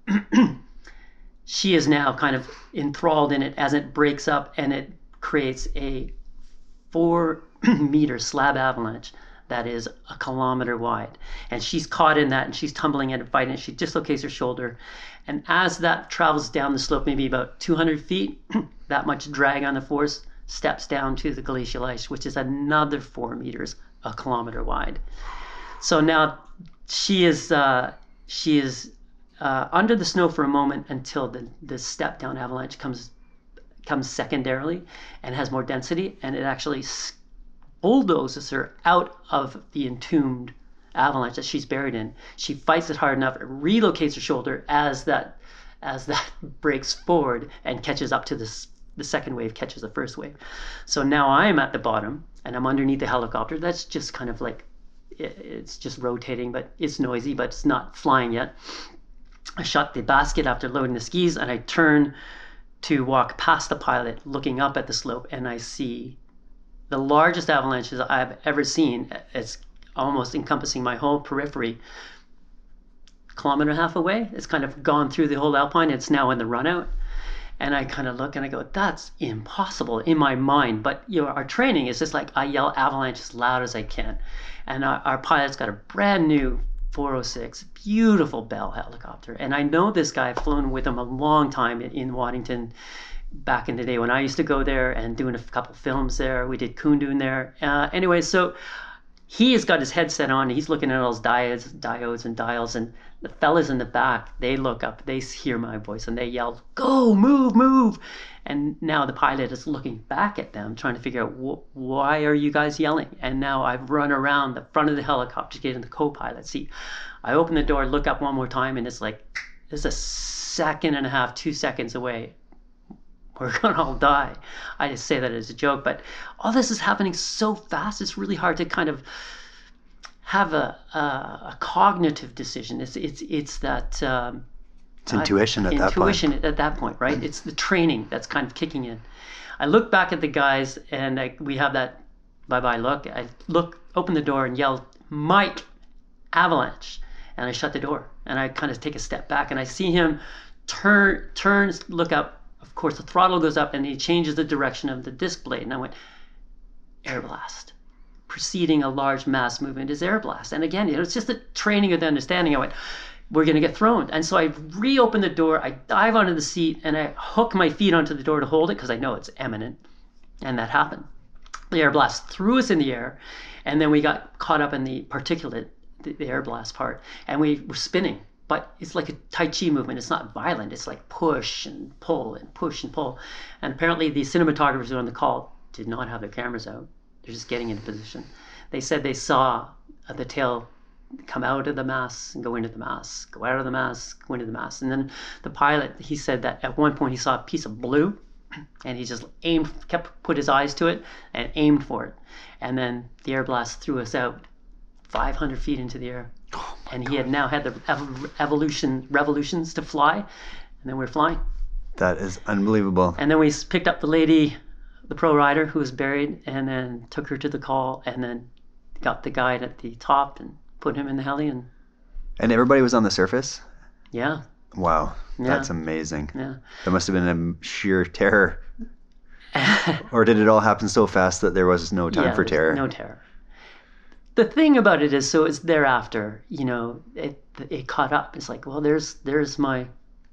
she is now kind of enthralled in it as it breaks up, and it creates a 4-meter slab avalanche that is a kilometer wide. And she's caught in that, and she's tumbling and fighting it. She dislocates her shoulder. And as that travels down the slope, maybe about 200 feet, that much drag on the force steps down to the glacial ice, which is another 4 meters, a kilometer wide. So now she is under the snow for a moment until the step down avalanche comes secondarily and has more density, and it actually bulldozes her out of the entombed avalanche that she's buried in. She fights it hard enough, it relocates her shoulder as that breaks forward and catches up to the second wave, catches the first wave. So now I'm at the bottom and I'm underneath the helicopter. That's just kind of like, it's just rotating, but it's noisy, but it's not flying yet. I shut the basket after loading the skis, and I turn to walk past the pilot, looking up at the slope, and I see the largest avalanches I've ever seen. It's almost encompassing my whole periphery. Kilometer and a half away, it's kind of gone through the whole alpine. It's now in the run out. And I kind of look and I go, that's impossible in my mind. But our training is just like, I yell avalanche as loud as I can. And our pilot's got a brand new 406, beautiful Bell helicopter. And I know this guy. I've flown with him a long time in Waddington back in the day when I used to go there and doing a couple films there. We did Kundun there. Anyway, so he has got his headset on. He's looking at all his diodes and dials. And the fellas in the back, they look up, they hear my voice, and they yell, "Go, move, move." And now the pilot is looking back at them, trying to figure out, why are you guys yelling? And now I've run around the front of the helicopter to get in the co-pilot seat. I open the door, look up one more time, and it's like, it's a second and a half, 2 seconds away. We're gonna all die. I just say that as a joke, but all this is happening so fast, it's really hard to kind of have a cognitive decision. It's that it's intuition at that point. Intuition at that point, right? It's the training that's kind of kicking in. I look back at the guys, and we have that bye-bye look. I open the door and yell, "Mike, avalanche!" And I shut the door, and I kind of take a step back, and I see him turns, look up. Of course, the throttle goes up, and he changes the direction of the disc blade. And I went, air blast. Preceding a large mass movement is air blast. And again, it's just the training of the understanding. I went, we're going to get thrown. And so I reopen the door, I dive onto the seat, and I hook my feet onto the door to hold it because I know it's imminent. And that happened. The air blast threw us in the air, and then we got caught up in the particulate, the air blast part, and we were spinning. But it's like a Tai Chi movement. It's not violent. It's like push and pull and push and pull. And apparently the cinematographers who were on the call did not have their cameras out. They're just getting into position. They said they saw the tail come out of the mass and go into the mass, go out of the mass, go into the mass. And then the pilot, he said that at one point he saw a piece of blue, and he just put his eyes to it and aimed for it. And then the air blast threw us out 500 feet into the air. And he had now had the revolutions to fly, and then we're flying. That is unbelievable. And then we picked up the lady, the pro rider who was buried, and then took her to the call, and then got the guide at the top and put him in the heli. And everybody was on the surface? Yeah. Wow, yeah. That's amazing. Yeah. That must have been a sheer terror. Or did it all happen so fast that there was no time for terror? No terror. The thing about it is, so it's thereafter, it caught up. It's like, well, there's my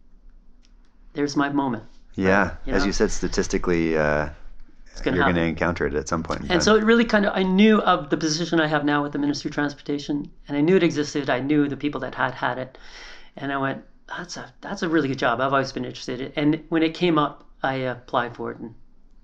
moment. Yeah, right? As you said, statistically, you're going to encounter it at some point in time. And so it really I knew of the position I have now with the Ministry of Transportation, and I knew it existed. I knew the people that had it, and I went, that's a really good job. I've always been interested in it. And when it came up, I applied for it and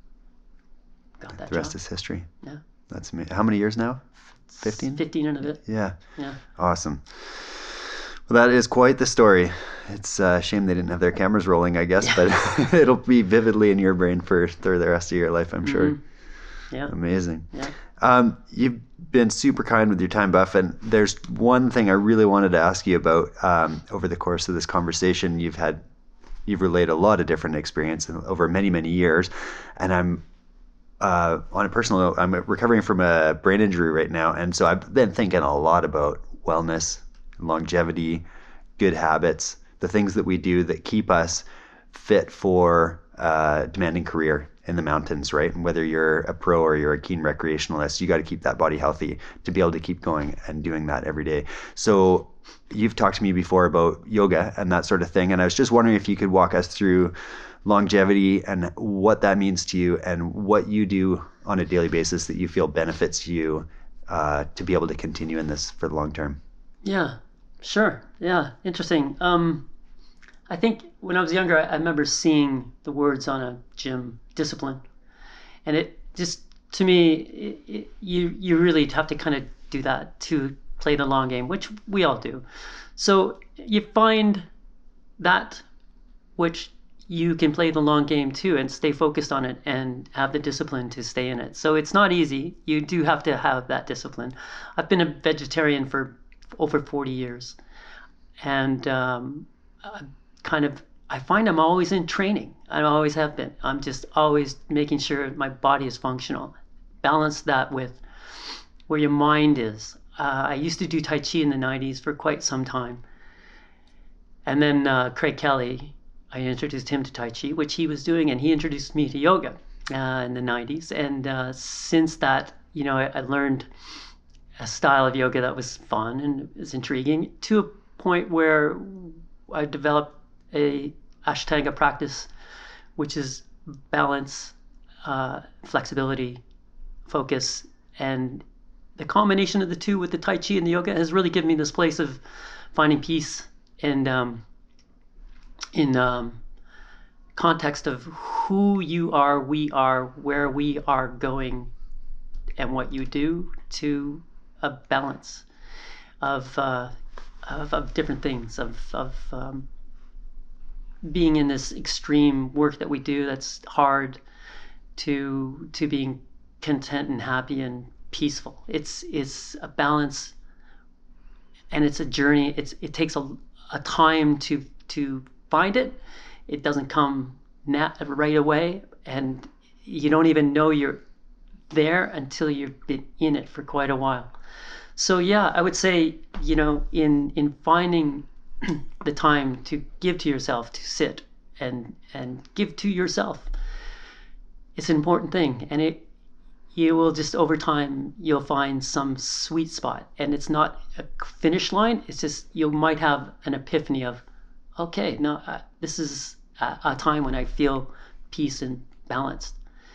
got that job. The rest is history. Yeah. That's amazing. How many years now? 15? 15 and a bit. Yeah. Yeah. Awesome. Well, that is quite the story. It's a shame they didn't have their cameras rolling, I guess, but it'll be vividly in your brain for the rest of your life, I'm sure. Yeah. Amazing. Yeah. You've been super kind with your time, Buff, and there's one thing I really wanted to ask you about. Over the course of this conversation, you've relayed a lot of different experience over many, many years, and I'm on a personal note, I'm recovering from a brain injury right now, and so I've been thinking a lot about wellness, longevity, good habits, the things that we do that keep us fit for a demanding career in the mountains, right? And whether you're a pro or you're a keen recreationalist, you got to keep that body healthy to be able to keep going and doing that every day. So you've talked to me before about yoga and that sort of thing, and I was just wondering if you could walk us through longevity and what that means to you and what you do on a daily basis that you feel benefits you to be able to continue in this for the long term. Yeah, sure. Yeah, interesting. I think when I was younger, I remember seeing the words on a gym, discipline, and it just, to me, you really have to kind of do that to play the long game, which we all do. So you find that which you can play the long game too and stay focused on it and have the discipline to stay in it. So it's not easy. You do have to have that discipline. I've been a vegetarian for over 40 years, and I find I'm always in training. I always have been. I'm just always making sure my body is functional. Balance that with where your mind is. I used to do Tai Chi in the 90s for quite some time. And then Craig Kelly, I introduced him to Tai Chi, which he was doing, and he introduced me to yoga in the 90s. And since that, I learned a style of yoga that was fun and was intriguing, to a point where I developed a Ashtanga practice, which is balance, flexibility, focus, and the combination of the two with the Tai Chi and the yoga has really given me this place of finding peace and in context of who you are, we are, where we are going, and what you do, to a balance of different things, of being in this extreme work that we do that's hard, to being content and happy and peaceful. It's a balance, and it's a journey. It takes a time to find it. It doesn't come right away, and you don't even know you're there until you've been in it for quite a while. So yeah, I would say, in finding the time to give to yourself, to sit and give to yourself, it's an important thing. And you will just, over time, you'll find some sweet spot, and it's not a finish line. It's just, you might have an epiphany of, okay, no, this is a time when I feel peace and balanced.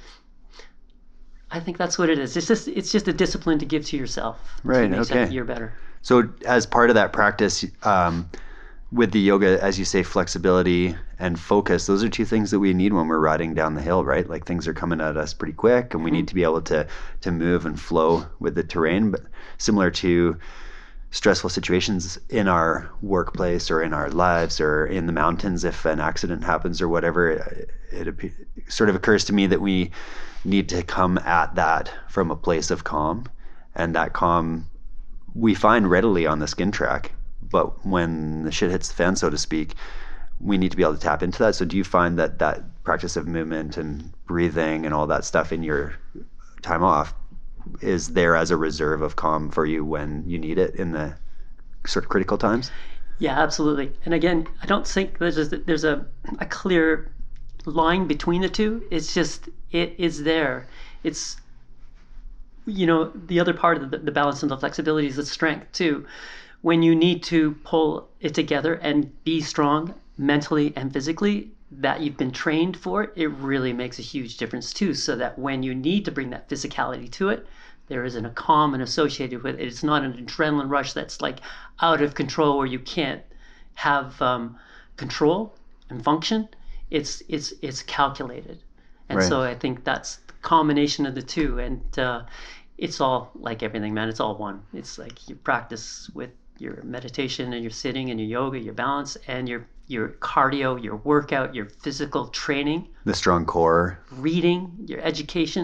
I think that's what it is. It's just a discipline to give to yourself. Right. To make Okay. that year better. So as part of that practice, with the yoga, as you say, flexibility and focus, those are two things that we need when we're riding down the hill, right? Like, things are coming at us pretty quick, and we need to be able to move and flow with the terrain. But similar to stressful situations in our workplace or in our lives or in the mountains, if an accident happens or whatever, it sort of occurs to me that we need to come at that from a place of calm, and that calm we find readily on the skin track. But when the shit hits the fan, so to speak, we need to be able to tap into that. So do you find that practice of movement and breathing and all that stuff in your time off is there as a reserve of calm for you when you need it in the sort of critical times? Yeah, absolutely. And again, I don't think there's a clear line between the two. It's just, it is there. It's, the other part of the balance and the flexibility is the strength too. When you need to pull it together and be strong mentally and physically, that you've been trained for it, it really makes a huge difference too. So that when you need to bring that physicality to it, there isn't a calm and associated with it. It's not an adrenaline rush that's like out of control where you can't have control and function. It's calculated. And Right. So I think that's the combination of the two. And it's all like everything, man. It's all one. It's like you practice with your meditation and your sitting and your yoga, your balance, and your cardio, your workout, your physical training, The strong core. reading, your education.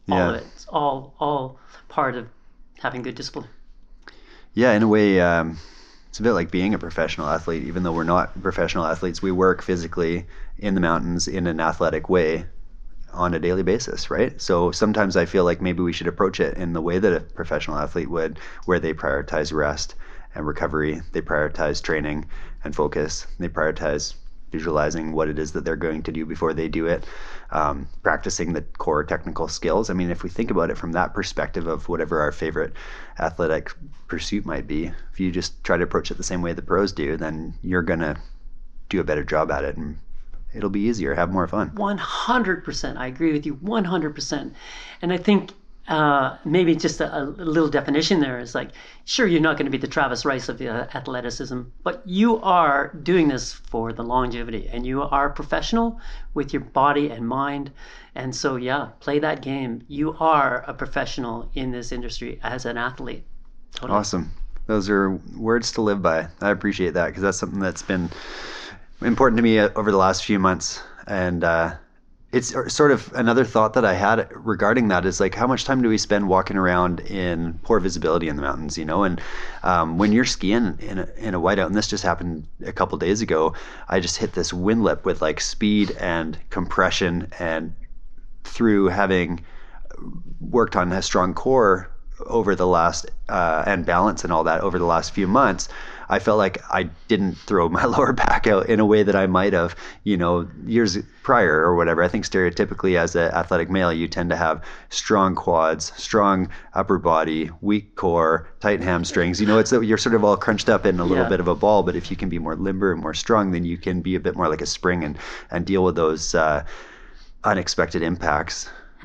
All Yeah. of it. It's all part of having good discipline. Yeah, in a way, it's a bit like being a professional athlete. Even though we're not professional athletes, we work physically in the mountains in an athletic way on a daily basis, right? So sometimes I feel like maybe we should approach it in the way that a professional athlete would, where they prioritize rest and recovery, they prioritize training and focus, they prioritize visualizing what it is that they're going to do before they do it, practicing the core technical skills. I mean, if we think about it from that perspective of whatever our favorite athletic pursuit might be, if you just try to approach it the same way the pros do, then you're going to do a better job at it, and it'll be easier, have more fun. 100%. I agree with you 100%. And I think maybe just a little definition there is like, sure, you're not going to be the Travis Rice of the athleticism, but you are doing this for the longevity, and you are professional with your body and mind. And so, yeah, play that game. You are a professional in this industry as an athlete. Totally. Awesome. Those are words to live by. I appreciate that, because that's something that's been important to me over the last few months. And it's sort of another thought that I had regarding that is like, how much time do we spend walking around in poor visibility in the mountains, you know? And when you're skiing in a whiteout, and this just happened a couple days ago, I just hit this wind lip with like speed and compression, and through having worked on a strong core over the last and balance and all that over the last few months, I felt like I didn't throw my lower back out in a way that I might have, you know, years prior or whatever. I think stereotypically as an athletic male, you tend to have strong quads, strong upper body, weak core, tight hamstrings. You know, it's that you're sort of all crunched up in a little bit of a ball, but if you can be more limber and more strong, then you can be a bit more like a spring and deal with those unexpected impacts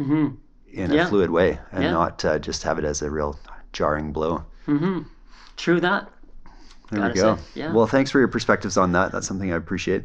in a fluid way, and not just have it as a real jarring blow. True that. There we go. Well, thanks for your perspectives on that. That's something I appreciate.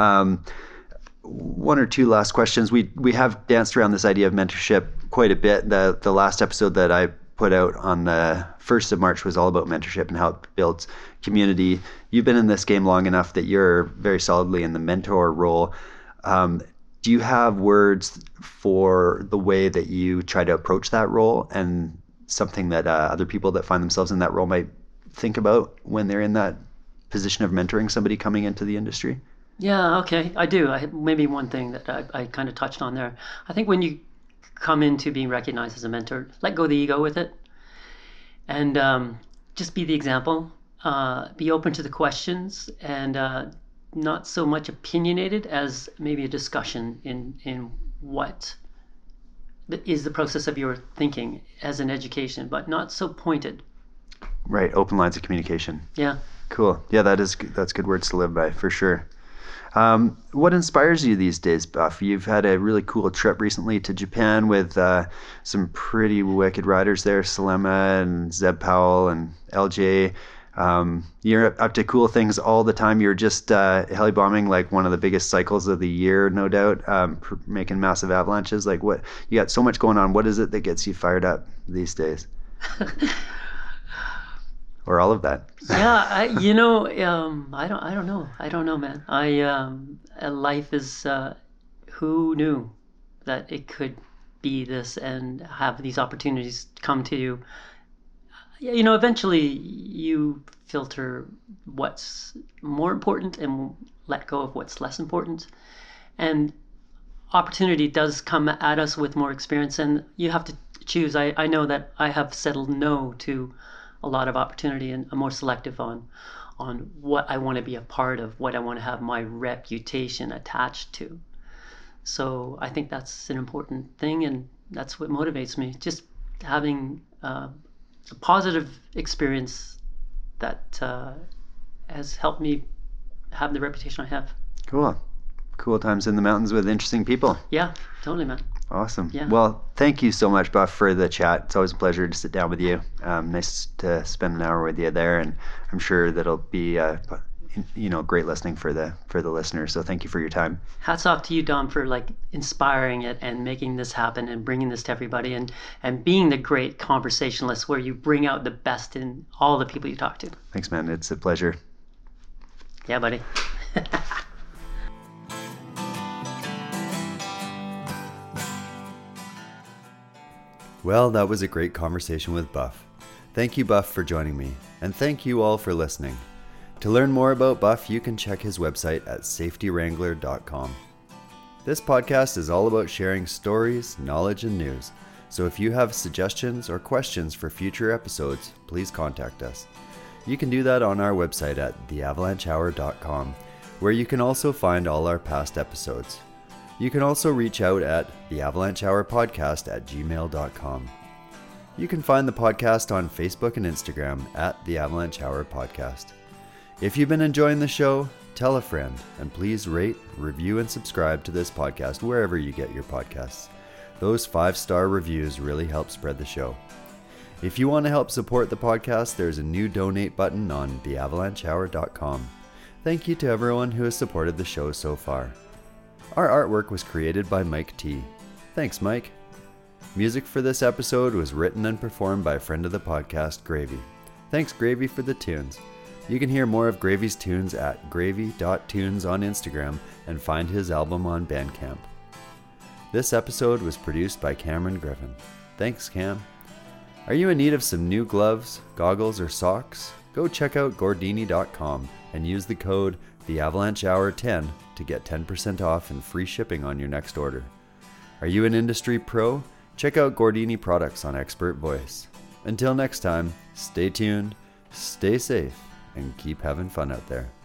One or two last questions. We have danced around this idea of mentorship quite a bit. The last episode that I put out on the 1st of March was all about mentorship and how it builds community. You've been in this game long enough that you're very solidly in the mentor role. Do you have words for the way that you try to approach that role, and something that other people that find themselves in that role might think about when they're in that position of mentoring somebody coming into the industry? Yeah, okay, I do. Maybe one thing that I kind of touched on there. I think when you come into being recognized as a mentor, let go of the ego with it, and just be the example. Be open to the questions, and not so much opinionated as maybe a discussion in what is the process of your thinking as an education, but not so pointed. Right, open lines of communication. Yeah. Cool. Yeah, that's good words to live by, for sure. What inspires you these days, Buff? You've had a really cool trip recently to Japan with some pretty wicked riders there, Salema and Zeb Powell and LJ. You're up to cool things all the time. You're just heli bombing like one of the biggest cycles of the year, no doubt, making massive avalanches. Like, what, you got so much going on. What is it that gets you fired up these days? Or all of that? Yeah, I don't know. I don't know, man. Life is, who knew that it could be this and have these opportunities come to you? You know, eventually you filter what's more important and let go of what's less important. And opportunity does come at us with more experience, and you have to choose. I know that I have settled no to a lot of opportunity, and I'm more selective on what I want to be a part of, what I want to have my reputation attached to. So I think that's an important thing, and that's what motivates me. Just having a positive experience that has helped me have the reputation I have. Cool times in the mountains with interesting people. Yeah, totally, man. Awesome. Yeah. Well, thank you so much, Buff, for the chat. It's always a pleasure to sit down with you. Nice to spend an hour with you there, and I'm sure that'll be great listening for the listeners. So thank you for your time. Hats off to you, Dom, for like inspiring it and making this happen and bringing this to everybody, and being the great conversationalist where you bring out the best in all the people you talk to. Thanks, man. It's a pleasure. Yeah, buddy. Well, that was a great conversation with Buff. Thank you, Buff, for joining me, and thank you all for listening. To learn more about Buff, you can check his website at safetywrangler.com. This podcast is all about sharing stories, knowledge, and news, so if you have suggestions or questions for future episodes, please contact us. You can do that on our website at theavalanchehour.com, where you can also find all our past episodes. You can also reach out at theavalanchehourpodcast@gmail.com. You can find the podcast on Facebook and Instagram at The Avalanche Hour Podcast. If you've been enjoying the show, tell a friend, and please rate, review, and subscribe to this podcast wherever you get your podcasts. Those 5-star reviews really help spread the show. If you want to help support the podcast, there's a new donate button on theavalanchehour.com. Thank you to everyone who has supported the show so far. Our artwork was created by Mike T. Thanks, Mike. Music for this episode was written and performed by a friend of the podcast, Gravy. Thanks, Gravy, for the tunes. You can hear more of Gravy's tunes at gravy.tunes on Instagram and find his album on Bandcamp. This episode was produced by Cameron Griffin. Thanks, Cam. Are you in need of some new gloves, goggles, or socks? Go check out Gordini.com and use the code TheAvalancheHour10 to get 10% off and free shipping on your next order. Are you an industry pro? Check out Gordini products on Expert Voice. Until next time, stay tuned, stay safe, and keep having fun out there.